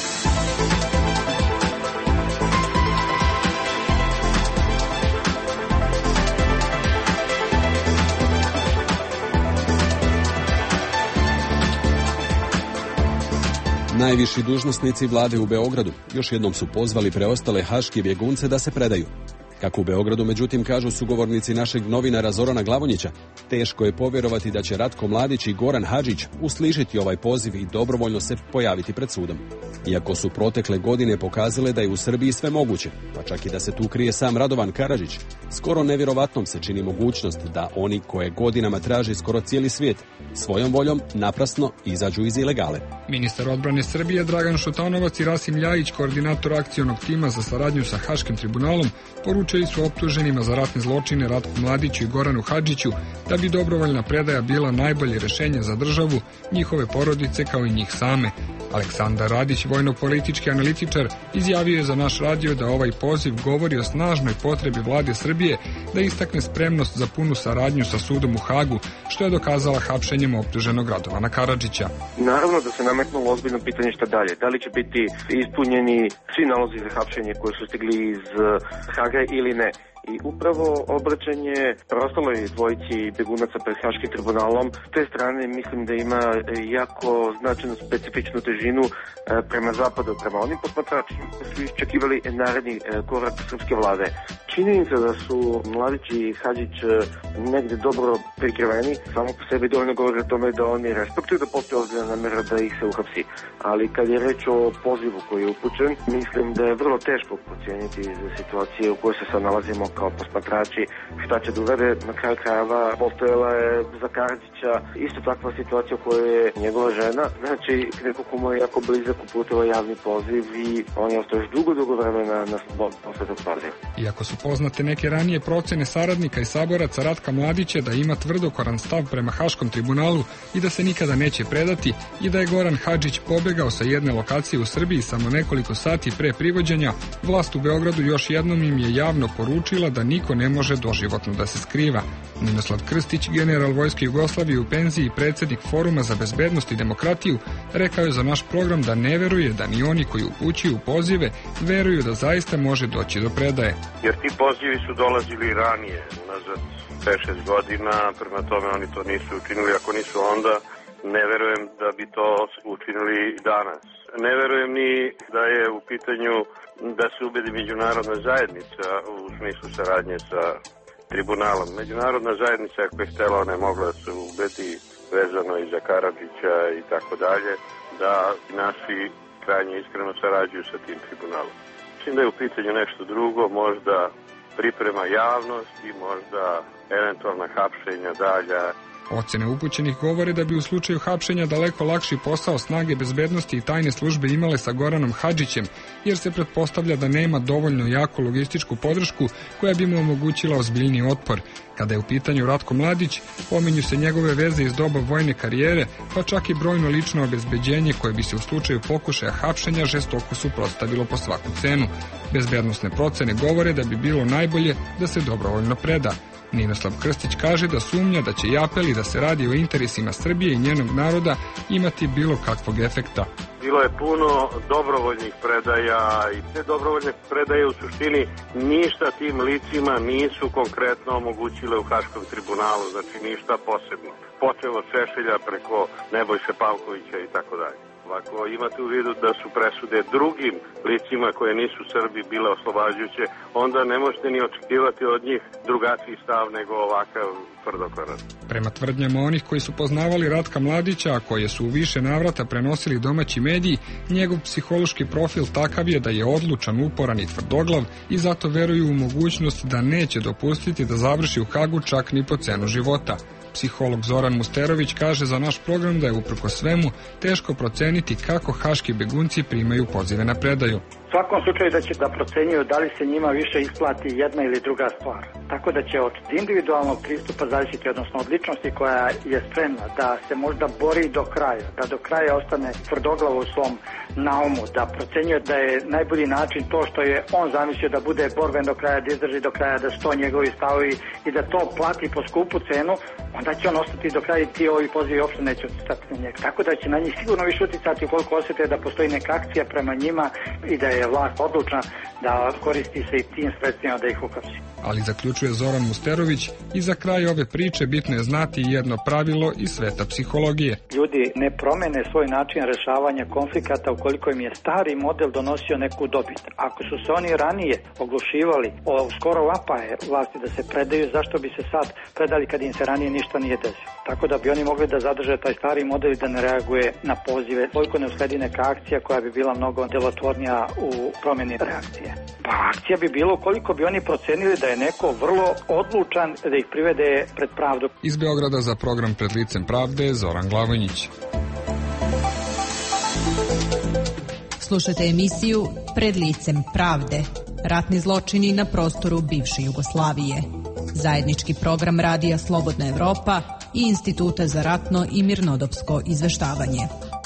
Najviši dužnosnici vlade u Beogradu još jednom su pozvali preostale haške bjegunce da se predaju. Kako u Beogradu, međutim, kažu sugovornici našeg novinara Zorana Glavonjića, teško je povjerovati da će Ratko Mladić i Goran Hadžić uslišiti ovaj poziv i dobrovoljno se pojaviti pred sudom. Iako su protekle godine pokazale da je u Srbiji sve moguće, pa čak i da se tu krije sam Radovan Karadžić, skoro nevjerovatnom se čini mogućnost da oni koje godinama traži skoro cijeli svijet, svojom voljom naprasno izađu iz ilegale. Ministar odbrane Srbije Dragan Šutanovac i Rasim Ljajić, koordinator akcionog tima za saradnju sa Haškim tribunalom, poručili su optuženima za ratne zločine Ratku Mladiću i Goranu Hadžiću da bi dobrovoljna predaja bila najbolje rješenje za državu, njihove porodice kao i njih same. Aleksandar Radić, vojno-politički analitičar, izjavio je za naš radio da ovaj poziv govori o snažnoj potrebi vlade Srbije da istakne spremnost za punu saradnju sa sudom u Hagu, što je dokazala hapšenjem optuženog Radovana Karadžića. Naravno da se nametnulo ozbiljno pitanje šta dalje. Da li će biti ispunjeni svi nalozi za hapšenje koji su stigli iz Haga ili ne. I upravo obraćanje preostaloj dvojici begunaca pred Haškim tribunalom s te strane mislim da ima jako značajnu specifičnu težinu prema zapadu, prema onim posmatračima koji su iščekivali naredni korak srpske vlade. Činjenica da su Mladić i Hadžić negdje dobro prikriveni, samo po sebi dovoljno govori o tome da oni respektuju da postoji ozbiljna namjera da ih se uhapsi. Ali kad je reč o pozivu koji je upućen, mislim da je vrlo teško procijeniti za situacije u kojoj se sad nalazimo kao posmatrači šta će dovede. Na kraju krajeva postojala je za Karadžića Karadžića, isto takva situacija u kojoj je njegova žena, znači neko ko mu je jako blizak, uputila javni poziv i on je ostao još dugo vremena na slobodu posle tog poziva. Iako su poznate neke ranije procene saradnika i saboraca Ratka Mladića da ima tvrdokoran stav prema Haškom tribunalu i da se nikada neće predati i da je Goran Hadžić pobegao sa jedne lokacije u Srbiji samo nekoliko sati pre privođenja, vlast u Beogradu još jednom im je javno poručila da niko ne može doživotno da se skriva. Ninoslav Krstić, general Vojske Jugoslavije u penziji i predsjednik Foruma za bezbednost i demokratiju, rekao je za naš program da ne veruje da ni oni koji upućuju pozive veruju da zaista može doći do predaje. Jer ti pozivi su dolazili ranije, unazad 5-6 godina, prema tome oni to nisu učinili, ako nisu onda, ne verujem da bi to učinili danas. Ne verujem ni da je u pitanju da se ubedi međunarodna zajednica u smislu saradnje sa tribunalom. Međunarodna zajednica, ako je htjela, ona je mogla da se ubedi vezano i za Karadžića i tako dalje, da naši krajnje iskreno sarađuju sa tim tribunalom. Mislim da je u pitanju nešto drugo, možda priprema javnost i možda eventualna hapšenja dalja. Ocene upućenih govore da bi u slučaju hapšenja daleko lakši posao snage bezbednosti i tajne službe imale sa Goranom Hadžićem, jer se pretpostavlja da nema dovoljno jaku logističku podršku koja bi mu omogućila ozbiljniji otpor. Kada je u pitanju Ratko Mladić, pominju se njegove veze iz doba vojne karijere, pa čak i brojno lično obezbeđenje koje bi se u slučaju pokušaja hapšenja žestoko suprotstavilo po svaku cenu. Bezbednosne procene govore da bi bilo najbolje da se dobrovoljno preda. Ninoslav Krstić kaže da sumnja da će i apeli da se radi o interesima Srbije i njenog naroda imati bilo kakvog efekta. Bilo je puno dobrovoljnih predaja i te dobrovoljne predaje u suštini ništa tim licima nisu konkretno omogućile u Haškom tribunalu, znači ništa posebno. Počelo od Šešelja preko Nebojše Pavkovića i tako dalje. Ako imate u vidu da su presude drugim licima koje nisu Srbi bile oslobađajuće, onda ne možete ni očekivati od njih drugačiji stav nego ovakav tvrdokoran. Prema tvrdnjama onih koji su poznavali Ratka Mladića, a koje su u više navrata prenosili domaći mediji, njegov psihološki profil takav je da je odlučan, uporan i tvrdoglav i zato veruju u mogućnost da neće dopustiti da završi u Hagu čak ni po cenu života. Psiholog Zoran Musterović kaže za naš program da je uprko svemu teško proceniti kako haški begunci primaju pozive na predaju. U svakom slučaju da će da procenjuju da li se njima više isplati jedna ili druga stvar. Tako da će od individualnog pristupa zavisiti, odnosno od ličnosti koja je spremna da se možda bori do kraja, da do kraja ostane tvrdoglavo u svom naumu, da procenjuje da je najbolji način to što je on zamislio da bude borben do kraja, da izdrži do kraja, da sto njegovi stavovi i da to plati po skupu cenu, onda će on ostati do kraja i ti ovi pozivi uopšte neće utjecati na njega. Tako da će na njih sigurno više utjecati ukoliko osjete da postoji neka akcija prema njima i da je vlast odlučna da koristi se i tim sredstvima da ih uhapsi. Ali zaključuje Zoran Musterović, i za kraj ove priče bitno je znati jedno pravilo iz sveta psihologije. Ljudi ne promene svoj način rešavanja konflikata ukoliko im je stari model donosio neku dobit. Ako su se oni ranije oglušivali o skoro vapaje vlasti da se predaju, zašto bi se sad predali kad im se ranije ništa nije desilo? Tako da bi oni mogli da zadrže taj stari model i da ne reaguje na pozive. Koliko ne usledi neka akcija koja bi bila mnogo delotvornija u promjeni reakcije. Pa akcija bi bilo koliko bi oni procenili da je neko vrlo odlučan da ih privede pred pravdu. Iz Beograda za program Pred licem pravde, Zoran Glavonjić. Slušajte emisiju Pred licem pravde. Ratni zločini na prostoru bivše Jugoslavije. Zajednički program Radija Slobodna Evropa i Instituta za ratno i mirnodopsko izveštavanje.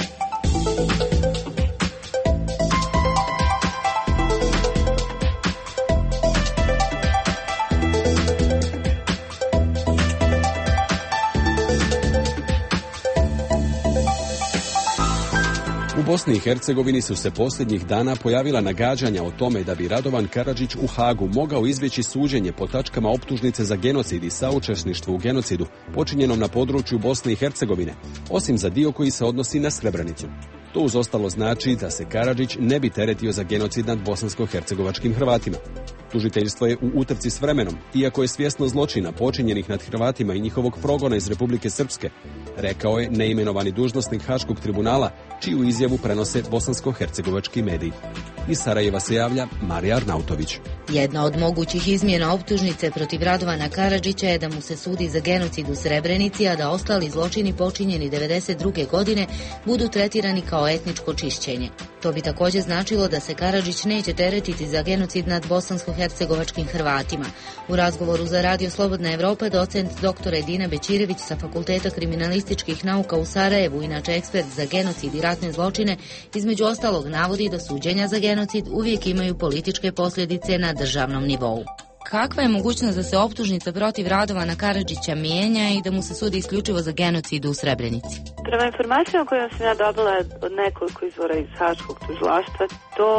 U Bosni i Hercegovini su se posljednjih dana pojavila nagađanja o tome da bi Radovan Karadžić u Hagu mogao izbjeći suđenje po tačkama optužnice za genocid i saučesništvo u genocidu počinjenom na području Bosne i Hercegovine, osim za dio koji se odnosi na Srebrenicu. To uz ostalo znači da se Karadžić ne bi teretio za genocid nad bosansko-hercegovačkim Hrvatima. Tužiteljstvo je u utrci s vremenom, iako je svjesno zločina počinjenih nad Hrvatima i njihovog progona iz Republike Srpske, rekao je neimenovani dužnosnik Haškog tribunala čiju izjavu prenose bosansko-hercegovački mediji. Iz Sarajeva se javlja Marija Arnautović. Jedna od mogućih izmjena optužnice protiv Radovana Karadžića je da mu se sudi za genocid u Srebrenici, a da ostali zločini počinjeni 1992. godine budu tretirani kao etničko čišćenje. To bi također značilo da se Karadžić neće teretiti za genocid nad bosansko-hercegovačkim Hrvatima. U razgovoru za Radio Slobodna Evropa docent dr. Edina Bećirević sa Fakulteta kriminalističkih nauka u Sarajevu, inače ekspert za genocid i ratne zločine, između ostalog navodi da suđenja za genocid uvijek imaju političke posljedice na državnom nivou. Kakva je mogućnost da se optužnica protiv Radovana Karadžića mijenja i da mu se sudi isključivo za genocid u Srebrenici? Prema informacijama koje sam ja dobila od nekoliko izvora iz Haškog tužilaštva, to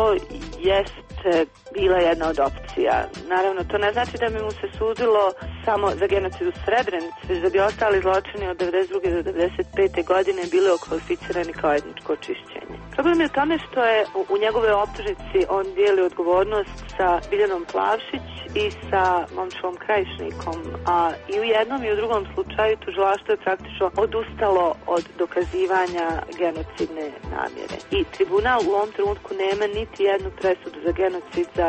jeste bila jedna od opcija. Naravno, to ne znači da bi mu se sudilo samo za genocid u Srebrenici, već da bi ostali zločini od 1992. do 1995. godine bili okvalificirani kao etničko čišćenje. Problem je u tome što je u njegove optužnici on dijeli odgovornost sa Biljanom Plavšić i sa Momčilom Krajišnikom, a i u jednom i u drugom slučaju tužilaštvo je praktično odustalo od dokazivanja genocidne namjere. I tribunal u ovom trenutku nema niti jednu presudu za genocid za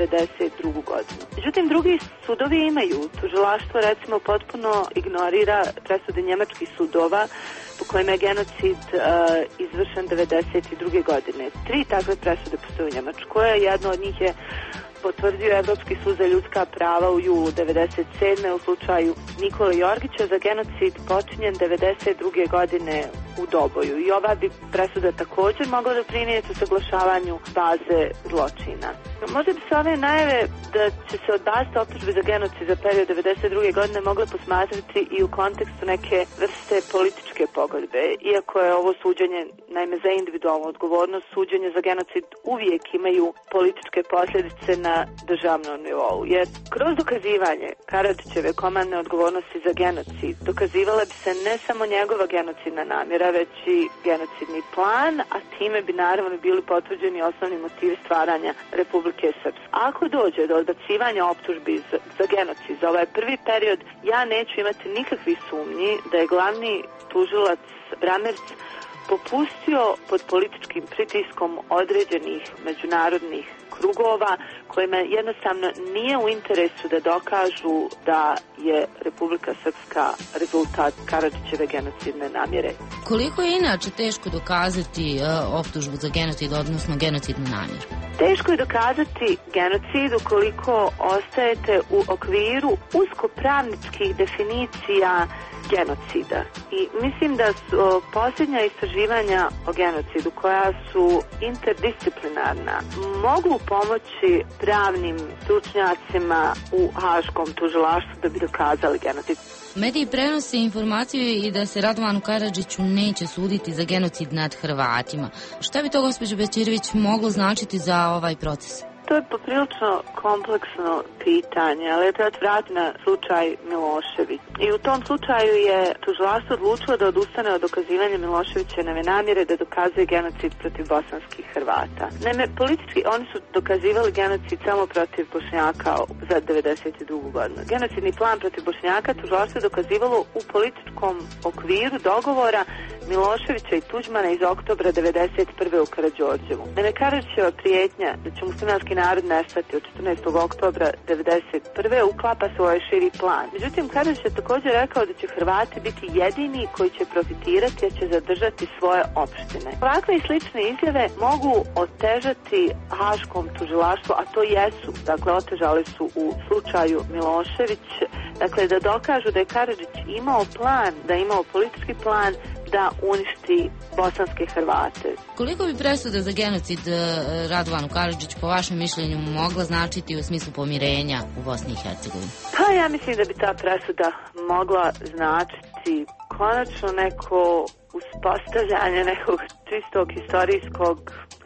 1992. godinu. Međutim, drugi sudovi imaju. Tužilaštvo recimo potpuno ignorira presude njemačkih sudova po kojima je genocid izvršen 1992. godine. 3 takve presude postoje u Njemačkoj, jedna od njih je potvrdio Evropski sud za ljudska prava u julu 1997. u slučaju Nikole Jorgića za genocid počinjen 1992. godine u Doboju. I ova bi presuda također mogla doprinijeti usaglašavanju baze zločina. Možda bi se ove najave da će se odbaciti optužbe za genocid za period 1992. godine mogle posmatrati i u kontekstu neke vrste političke pogodbe. Iako je ovo suđenje, naime za individualnu odgovornost, suđenje za genocid uvijek imaju političke posljedice na državnom nivou. Jer kroz dokazivanje Karadžićeve komandne odgovornosti za genocid dokazivala bi se ne samo njegova genocidna namjera, već i genocidni plan, a time bi naravno bili potvrđeni osnovni motivi stvaranja Republike Srpske. Ako dođe do odbacivanja optužbi za genocid za ovaj prvi period, ja neću imati nikakvih sumnji da je glavni tužilac Bramerc popustio pod političkim pritiskom određenih međunarodnih krugova kojima jednostavno nije u interesu da dokažu da je Republika Srpska rezultat Karadžićeve genocidne namjere. Koliko je inače teško dokazati optužbu za genocid, odnosno genocidnu namjeru? Teško je dokazati genocid ukoliko ostajete u okviru uskopravničkih definicija genocida. I mislim da su posljednja istraživanja o genocidu, koja su interdisciplinarna, mogu pomoći pravnim stručnjacima u Haškom tužilaštvu da bi dokazali genocid. Mediji prenose informaciju i da se Radovanu Karadžiću neće suditi za genocid nad Hrvatima. Šta bi to, gospođo Bećirević, moglo značiti za ovaj proces? To je poprilično kompleksno pitanje, ali treba vratiti na slučaj Milošević. I u tom slučaju je tužilaštvo odlučilo da odustane od dokazivanja Miloševićeve namjere da dokazuje genocid protiv bosanskih Hrvata. Naime, politički oni su dokazivali genocid samo protiv Bošnjaka za 1992. godinu. Genocidni plan protiv Bošnjaka tužilaštvo je dokazivalo u političkom okviru dogovora Miloševića i Tuđmana iz oktobra 1991. u Karađorđevu. Naime, Karadžićeva prijetnja da će muslimanski narod nestati od 14. oktobra 1991. uklapa svoj širi plan. Međutim, Karadžić je također rekao da će Hrvati biti jedini koji će profitirati, jer će zadržati svoje opštine. Ovakve i slične izjave mogu otežati Haškom tužilaštvu, a to jesu, dakle, otežali su u slučaju Milošević, dakle, da dokažu da je Karadžić imao plan, da je imao politički plan da uništi bosanske Hrvate. Koliko bi presuda za genocid Radovanu Karadžiću po vašem mišljenju mogla značiti u smislu pomirenja u Bosni i Hercegovini? Pa ja mislim da bi ta presuda mogla značiti konačno neko uspostavljanje nekog čistog historijskog,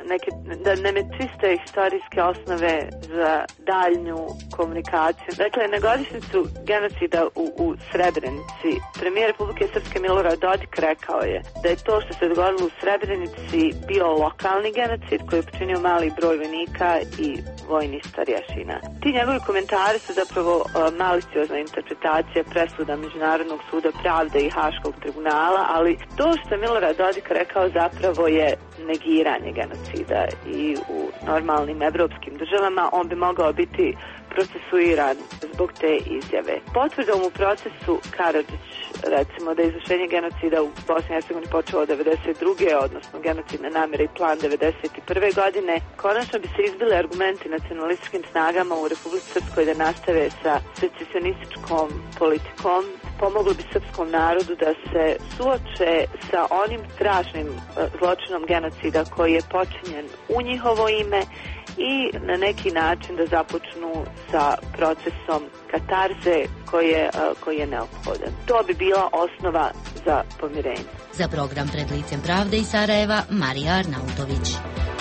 čiste historijske osnove za daljnju komunikaciju. Dakle, na godišnjicu genocida u Srebrenici premijer Republike Srpske Milorad Dodik rekao je da je to što se dogodilo u Srebrenici bio lokalni genocid koji je počinio mali broj vojnika i vojnih starješina. Ti njegovi komentari su zapravo maliciozna interpretacija presuda Međunarodnog suda pravde i Haškog tribunala, ali to što je Milorad Dodik rekao zapravo je negiranje genocida i u normalnim evropskim državama on bi mogao biti procesuiran zbog te izjave. Potvrdom u procesu Karadžić, recimo da je izvršenje genocida u Bosni i Hercegovini počelo 1992. odnosno genocidne namjere i plan 1991. godine, konačno bi se izbili argumenti nacionalističkim snagama u Republici Srpskoj da nastave sa secesionističkom politikom, pomoglo bi srpskom narodu da se suoče sa onim strašnim zločinom genocida koji je počinjen u njihovo ime i na neki način da započnu sa procesom katarze koji je neophodan. To bi bila osnova za pomirenje. Za program Pred licem pravde iz Sarajeva, Marija Arnautović.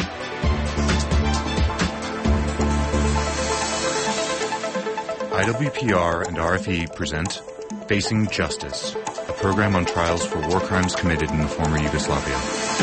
IWPR and RFE present Facing Justice, a program on trials for war crimes committed in the former Yugoslavia.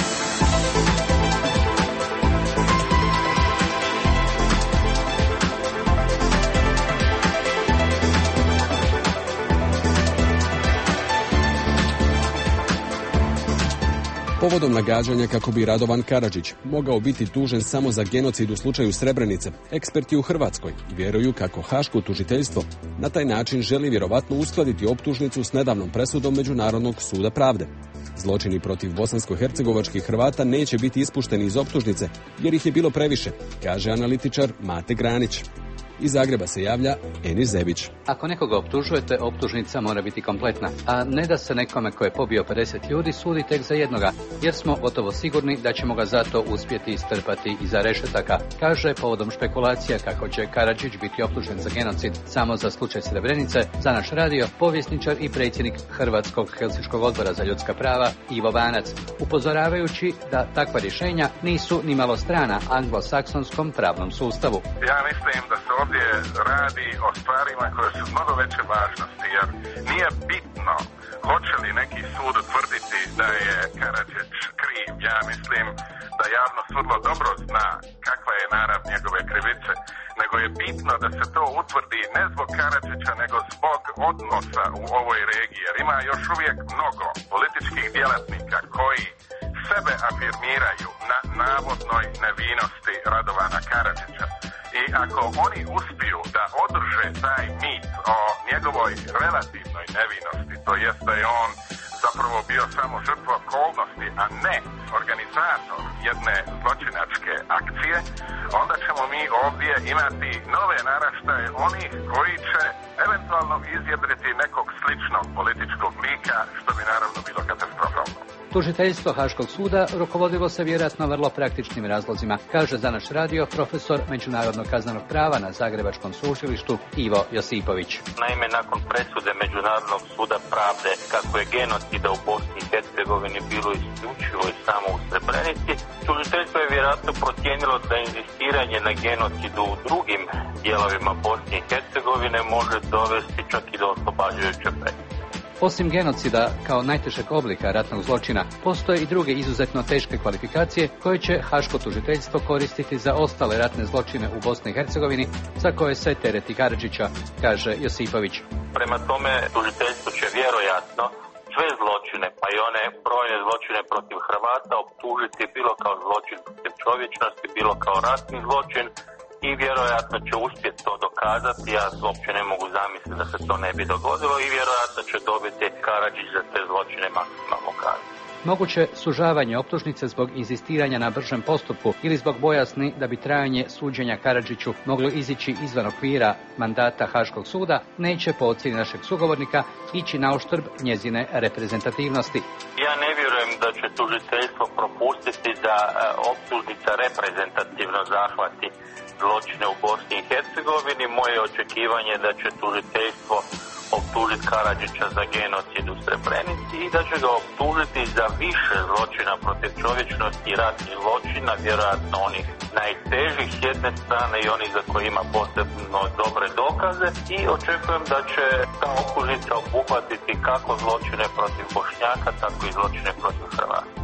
Povodom nagađanja kako bi Radovan Karadžić mogao biti tužen samo za genocid u slučaju Srebrenice, eksperti u Hrvatskoj vjeruju kako haško tužiteljstvo na taj način želi vjerovatno uskladiti optužnicu s nedavnom presudom Međunarodnog suda pravde. Zločini protiv bosansko-hercegovačkih Hrvata neće biti ispušteni iz optužnice jer ih je bilo previše, kaže analitičar Mate Granić. Iz Zagreba se javlja Enis Zebić. Ako nekoga optužujete, optužnica mora biti kompletna, a ne da se nekome ko je pobio 50 ljudi sudi tek za jednoga, jer smo gotovo sigurni da ćemo ga zato uspjeti istrpati iza rešetaka, kaže povodom špekulacija kako će Karadžić biti optužen za genocid samo za slučaj Srebrenice, za naš radio povjesničar i predsjednik Hrvatskog Helsinškog odbora za ljudska prava Ivo Banac, upozoravajući da takva rješenja nisu ni malo strana anglosaksonskom pravnom sustavu. Ja mislim da se ovdje radi o stvarima koje su mnogo veće važnosti, jer nije bitno hoće li neki sud utvrditi da je Karadžić kriv. Ja mislim da javnost vrlo dobro zna kakva je narav njegove krivice, nego je bitno da se to utvrdi ne zbog Karadžića, nego zbog odnosa u ovoj regiji, jer ima još uvijek mnogo političkih djelatnika koji sebe afirmiraju na navodnoj nevinosti Radovana Karadžića. I ako oni uspiju da održe taj mit o njegovoj relativnoj nevinosti, to jest da je on zapravo bio samo žrtva okolnosti, a ne organizator jedne zločinačke akcije, onda ćemo mi ovdje imati nove naraštaje onih koji će eventualno izjedriti nekog sličnog političkog lika, što bi naravno bilo katastrofalno. Tužiteljstvo Haškog suda rukovodilo se vjerojatno vrlo praktičnim razlozima, kaže za naš radio profesor međunarodnog kaznenog prava na Zagrebačkom sveučilištu Ivo Josipović. Naime, nakon presude Međunarodnog suda pravde kako je genocida u Bosni i Hercegovini bilo isključivo i samo u Srebrenici, tužiteljstvo je vjerojatno procijenilo da inzistiranje na genocidu u drugim dijelovima Bosne i Hercegovine može dovesti čak i do oslobađajuće presude. Osim genocida kao najtežeg oblika ratnog zločina, postoje i druge izuzetno teške kvalifikacije koje će haško tužiteljstvo koristiti za ostale ratne zločine u Bosni i Hercegovini za koje se tereti Karadžića, kaže Josipović. Prema tome, tužiteljstvo će vjerojatno sve zločine, pa i one brojne zločine protiv Hrvata optužiti bilo kao zločin protiv čovječnosti, bilo kao ratni zločin, i vjerojatno će uspjeti to dokazati, ja uopće ne mogu zamisliti da se to ne bi dogodilo i vjerojatno će dobiti Karadžić za te zločine maksimalnu kaznu. Moguće sužavanje optužnice zbog inzistiranja na bržem postupku ili zbog bojazni da bi trajanje suđenja Karadžiću moglo izići izvan okvira mandata Haškog suda neće po ocjeni našeg sugovornika ići na oštrb njezine reprezentativnosti. Ja ne vjerujem da će tužiteljstvo propustiti da optužnica reprezentativno zahvati zločine u Bosni i Hercegovini. Moje očekivanje da će tužiteljstvo optužiti Karadžića za genocid u Srebrenici i da će ga optužiti za više zločina protiv čovječnosti i ratnih zločina, vjerojatno onih najtežih s jedne strane i onih za koje ima posebno dobre dokaze, i očekujem da će ta optužnica obuhvatiti kako zločine protiv Bošnjaka, tako i zločine protiv Hrvata.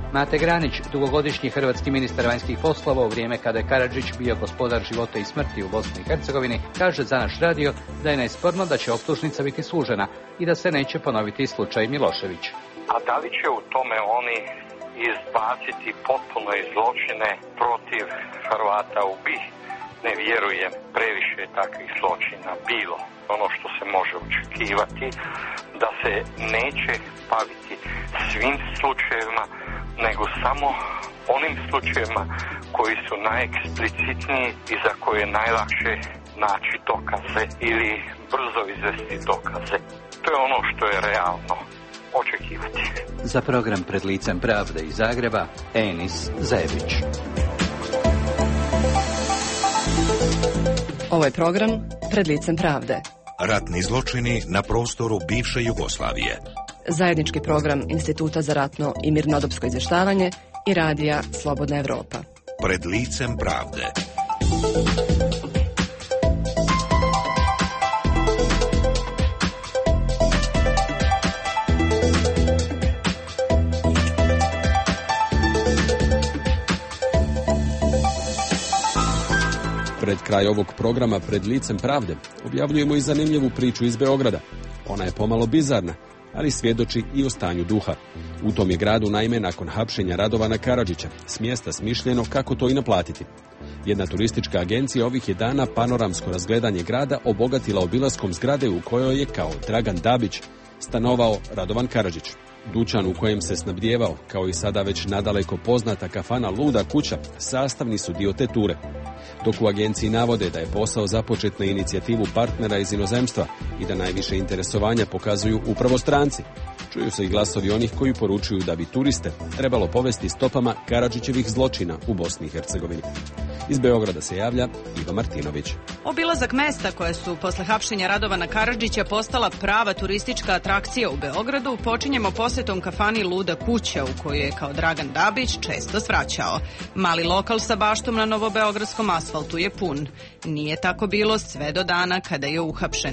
Mate Granić, dugogodišnji hrvatski ministar vanjskih poslova u vrijeme kada je Karadžić bio gospodar života i smrti u Bosni i Hercegovini, kaže za naš radio da je nesporno da će optužnica biti služena i da se neće ponoviti slučaj Milošević. A da li će u tome oni izbaciti potpuno i zločine protiv Hrvata u BiH? Ne vjerujem, previše takvih zločina bilo. Ono što se može očekivati da se neće baviti svim slučajevima, nego samo onim slučajevima koji su najeksplicitniji i za koje je najlakše naći dokaze ili brzo izvesti dokaze. To je ono što je realno očekivati. Za program Pred licem pravde iz Zagreba, Enis Zajević. Ovo je program Pred licem pravde. Ratni zločini na prostoru bivše Jugoslavije. Zajednički program Instituta za ratno i mirnodopsko izvještavanje i radija Slobodna Evropa. Pred licem pravde. Pred kraj ovog programa Pred licem pravde objavljujemo i zanimljivu priču iz Beograda. Ona je pomalo bizarna, ali svjedoči i o stanju duha. U tom je gradu naime nakon hapšenja Radovana Karadžića s mjesta smišljeno kako to i naplatiti. Jedna turistička agencija ovih je dana panoramsko razgledanje grada obogatila obilaskom zgrade u kojoj je kao Dragan Dabić stanovao Radovan Karadžić. Dućan u kojem se snabdijevao, kao i sada već nadaleko poznata kafana Luda kuća, sastavni su dio te ture. Dok u agenciji navode da je posao započet na inicijativu partnera iz inozemstva i da najviše interesovanja pokazuju upravo stranci. Čuju se i glasovi onih koji poručuju da bi turiste trebalo povesti stopama Karadžićevih zločina u Bosni i Hercegovini. Iz Beograda se javlja Iva Martinović. Obilazak mesta koje su posle hapšenja Radovana Karadžića postala prava turistička atrakcija u Beogradu počinjemo posjetom kafani Luda kuća u koju je kao Dragan Dabić često svraćao. Mali lokal sa baštom na novobeogradskom asfaltu je pun. Nije tako bilo sve do dana kada je uhapšen.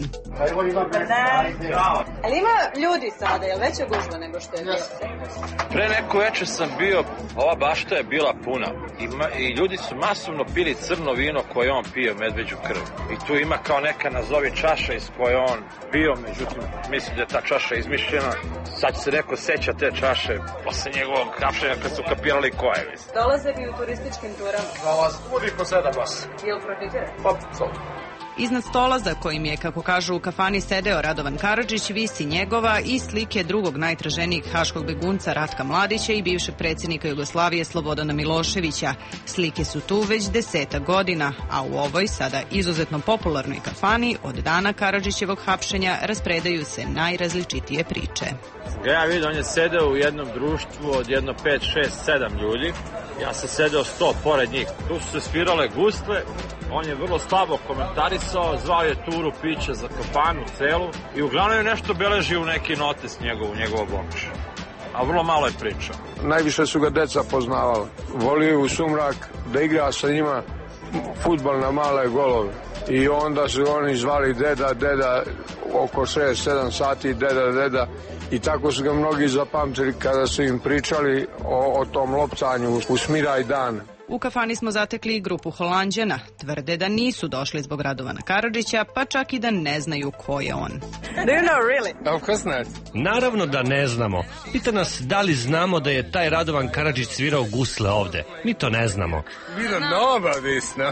Ali ima ljudi sada, je li veća gužva nego što je bilo? Pre neko večer sam bio, ova bašta je bila puna i ljudi su masovno pili crno vino koje on pio, medveđu krv. I tu ima kao neka nazovi čaša iz koje on pio, međutim mislim da je ta čaša izmišljena. Sad će se neko seća te čaše posle njegovog hapšenja kad su kapirali ko je. Dolaze bi u turističkim turama? Dolaze, uvijek po 7 vas. Jel profitira? Pa, to. Iznad stola za kojim je, kako kažu u kafani, sedeo Radovan Karadžić, visi njegova i slike drugog najtraženijeg haškog begunca Ratka Mladića i bivšeg predsjednika Jugoslavije Slobodana Miloševića. Slike su tu već 10 godina, a u ovoj sada izuzetno popularnoj kafani od dana Karadžićevog hapšenja raspredaju se najrazličitije priče. Ja vidim, on je sedeo u jednom društvu od jedno 5, 6, 7 ljudi. Ja sam sedeo 100 pored njih. Tu su se svirale gusle. On je vrlo slabo komentarisao, zvao je turu pića za kafanu celu i uglavnom je nešto beležio u neki notes njegovog omša. A vrlo malo je pričao. Najviše su ga deca poznavali. Volio u sumrak da igra sa njima fudbal na male golove. I onda su oni zvali deda, oko 6-7 sati, deda. I tako su ga mnogi zapamtili kada su im pričali o tom lopcanju u Smiraj dan. U kafani smo zatekli i grupu Holanđana. Tvrde da nisu došli zbog Radovana Karadžića, pa čak i da ne znaju ko je on. Do you know really? Of course not. Naravno da ne znamo. Pita nas da li znamo da je taj Radovan Karadžić svirao gusle ovde. Mi to ne znamo. We don't know about this, no?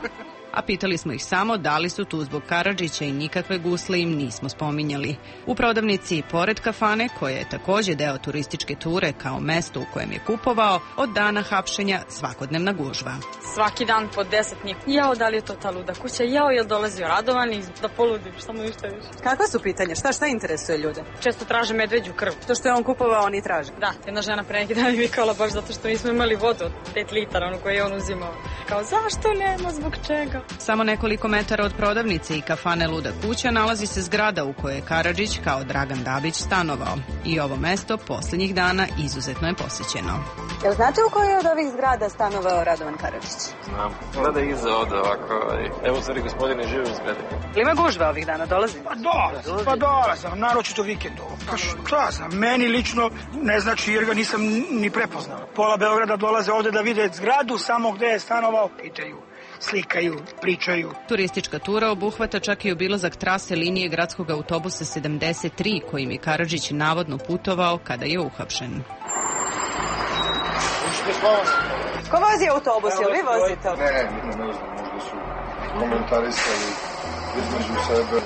A pitali smo ih samo da li su tu zbog Karadžića i nikakve gusle im nismo spominjali. U prodavnici pored kafane, koja je također deo turističke ture kao mesto u kojem je kupovao, od dana hapšenja svakodnevna gužva. Svaki dan po 10 njih. Jao, da li je to ta luda kuća? Jao, je li dolazio Radovan i da poludim, šta mu ništa više. Kakva su pitanja? Šta interesuje ljude? Često traže medveđu krv. To što je on kupovao, oni traže? Da, jedna žena pre neki dan je vikala baš zato što nismo imali vodu od 5 litara, onu koju je on uzimao. Kao, zašto nema, zbog čega? Samo nekoliko metara od prodavnice i kafane Luda kuća nalazi se zgrada u kojoj je Karadžić kao Dragan Dabić stanovao. I ovo mesto posljednjih dana izuzetno je posećeno. Jel znate u kojoj od ovih zgrada stanovao Radovan Karadžić? Znam. Gleda iza ovde ovako. Evo stvari gospodine žive u zgradi. Ima gužva ovih dana, dolazi? Pa dolazam, naročito vikendom. Pa šta znam, meni lično ne znači jer ga nisam ni prepoznao. Pola Beograda dolaze ovde da vide zgradu, samo gde je stanovao, pitaju, slikaju, pričaju. Turistička tura obuhvata čak i obilazak trase linije gradskog autobusa 73 kojim je Karadžić navodno putovao kada je uhapšen. Ko vozi autobus, jel vi vozite? Ne znam, možda su komentarisali između sebe.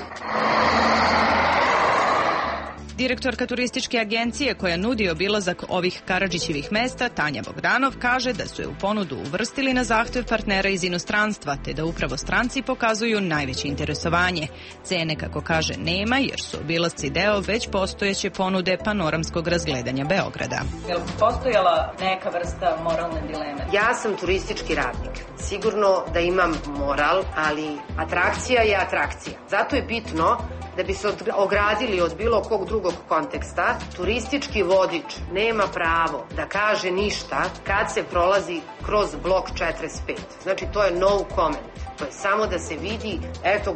Direktorka turističke agencije koja nudi obilazak ovih Karadžićevih mesta, Tanja Bogdanov, kaže da su je u ponudu uvrstili na zahtev partnera iz inostranstva, te da upravo stranci pokazuju najveće interesovanje. Cene, kako kaže, nema, jer su obilasci deo već postojeće ponude panoramskog razgledanja Beograda. Je li postojala neka vrsta moralne dileme? Ja sam turistički radnik. Sigurno da imam moral, ali atrakcija je atrakcija. Zato je bitno da bi se ogradili od bilo kog drugog konteksta, turistički vodič nema pravo da kaže ništa kad se prolazi kroz blok 45. Znači, to je no comment. To je samo da se vidi, eto,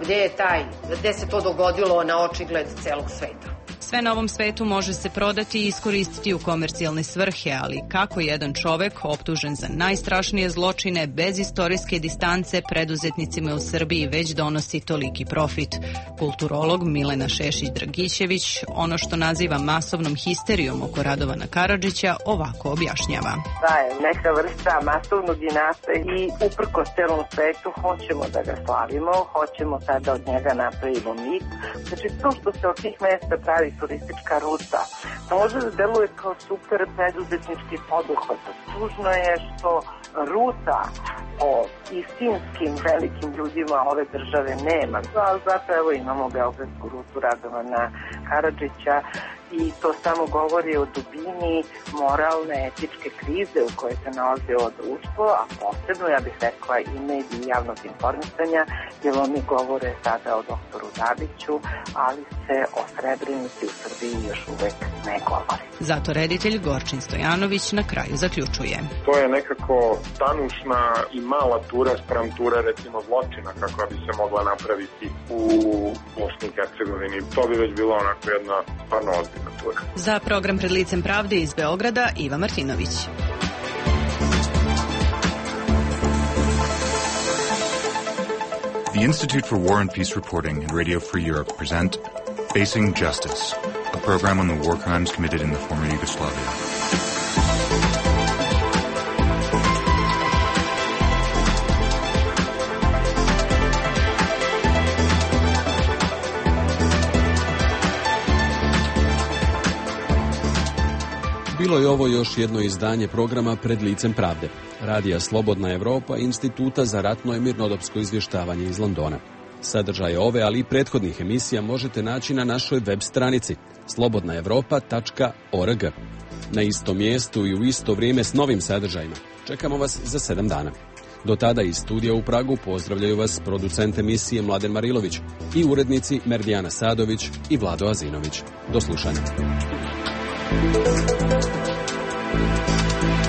gde se to dogodilo na očigled celog sveta. Sve na ovom svetu može se prodati i iskoristiti u komercijalne svrhe, ali kako jedan čovek optužen za najstrašnije zločine bez istorijske distance preduzetnicima u Srbiji već donosi toliki profit? Kulturolog Milena Šešić-Dragićević ono što naziva masovnom histerijom oko Radovana Karadžića ovako objašnjava. Da je neka vrsta masovnog inata i uprkos celom svetu hoćemo da ga slavimo, hoćemo sad da od njega napravimo mit. Znači, to što se od tih mesta pravi turistička ruta, može da deluje kao super preduzetnički poduhvat. Tužno je što ruta o istinskim velikim ljudima ove države nema. Zato evo imamo Beogradsku rutu Radovana Karadžića i to samo govori o dubini moralne, etičke krize u kojoj se nalazi ovo društvo, a posebno, ja bih rekla, i mediji javnog informisanja, jer oni govore sada o doktoru Dabiću, ali se o Srebrenici u Srbiji još uvek ne govori. Zato reditelj Gorčin Stojanović na kraju zaključuje. To je nekako tanušna i mala tura sprem ture, recimo, zločina, kako bi se mogla napraviti u Bosni i Hercegovini. To bi već bilo onako jedna stvarno ozbiljna tura. Za program Pred licem pravde iz Beograda, Iva Martinović. The Institute for War and Peace Reporting and Radio Free Europe present Facing Justice, a program on the war crimes committed in the former Yugoslavia. Bilo je ovo još jedno izdanje programa Pred licem pravde. Radija Slobodna Evropa, Instituta za ratno i mirnodopsko izvještavanje iz Londona. Sadržaje ove, ali i prethodnih emisija možete naći na našoj web stranici slobodnaevropa.org. Na istom mjestu i u isto vrijeme s novim sadržajima. Čekamo vas za 7 dana. Do tada iz studija u Pragu pozdravljaju vas producent emisije Mladen Marilović i urednici Merdijana Sadović i Vlado Azinović. Do slušanja.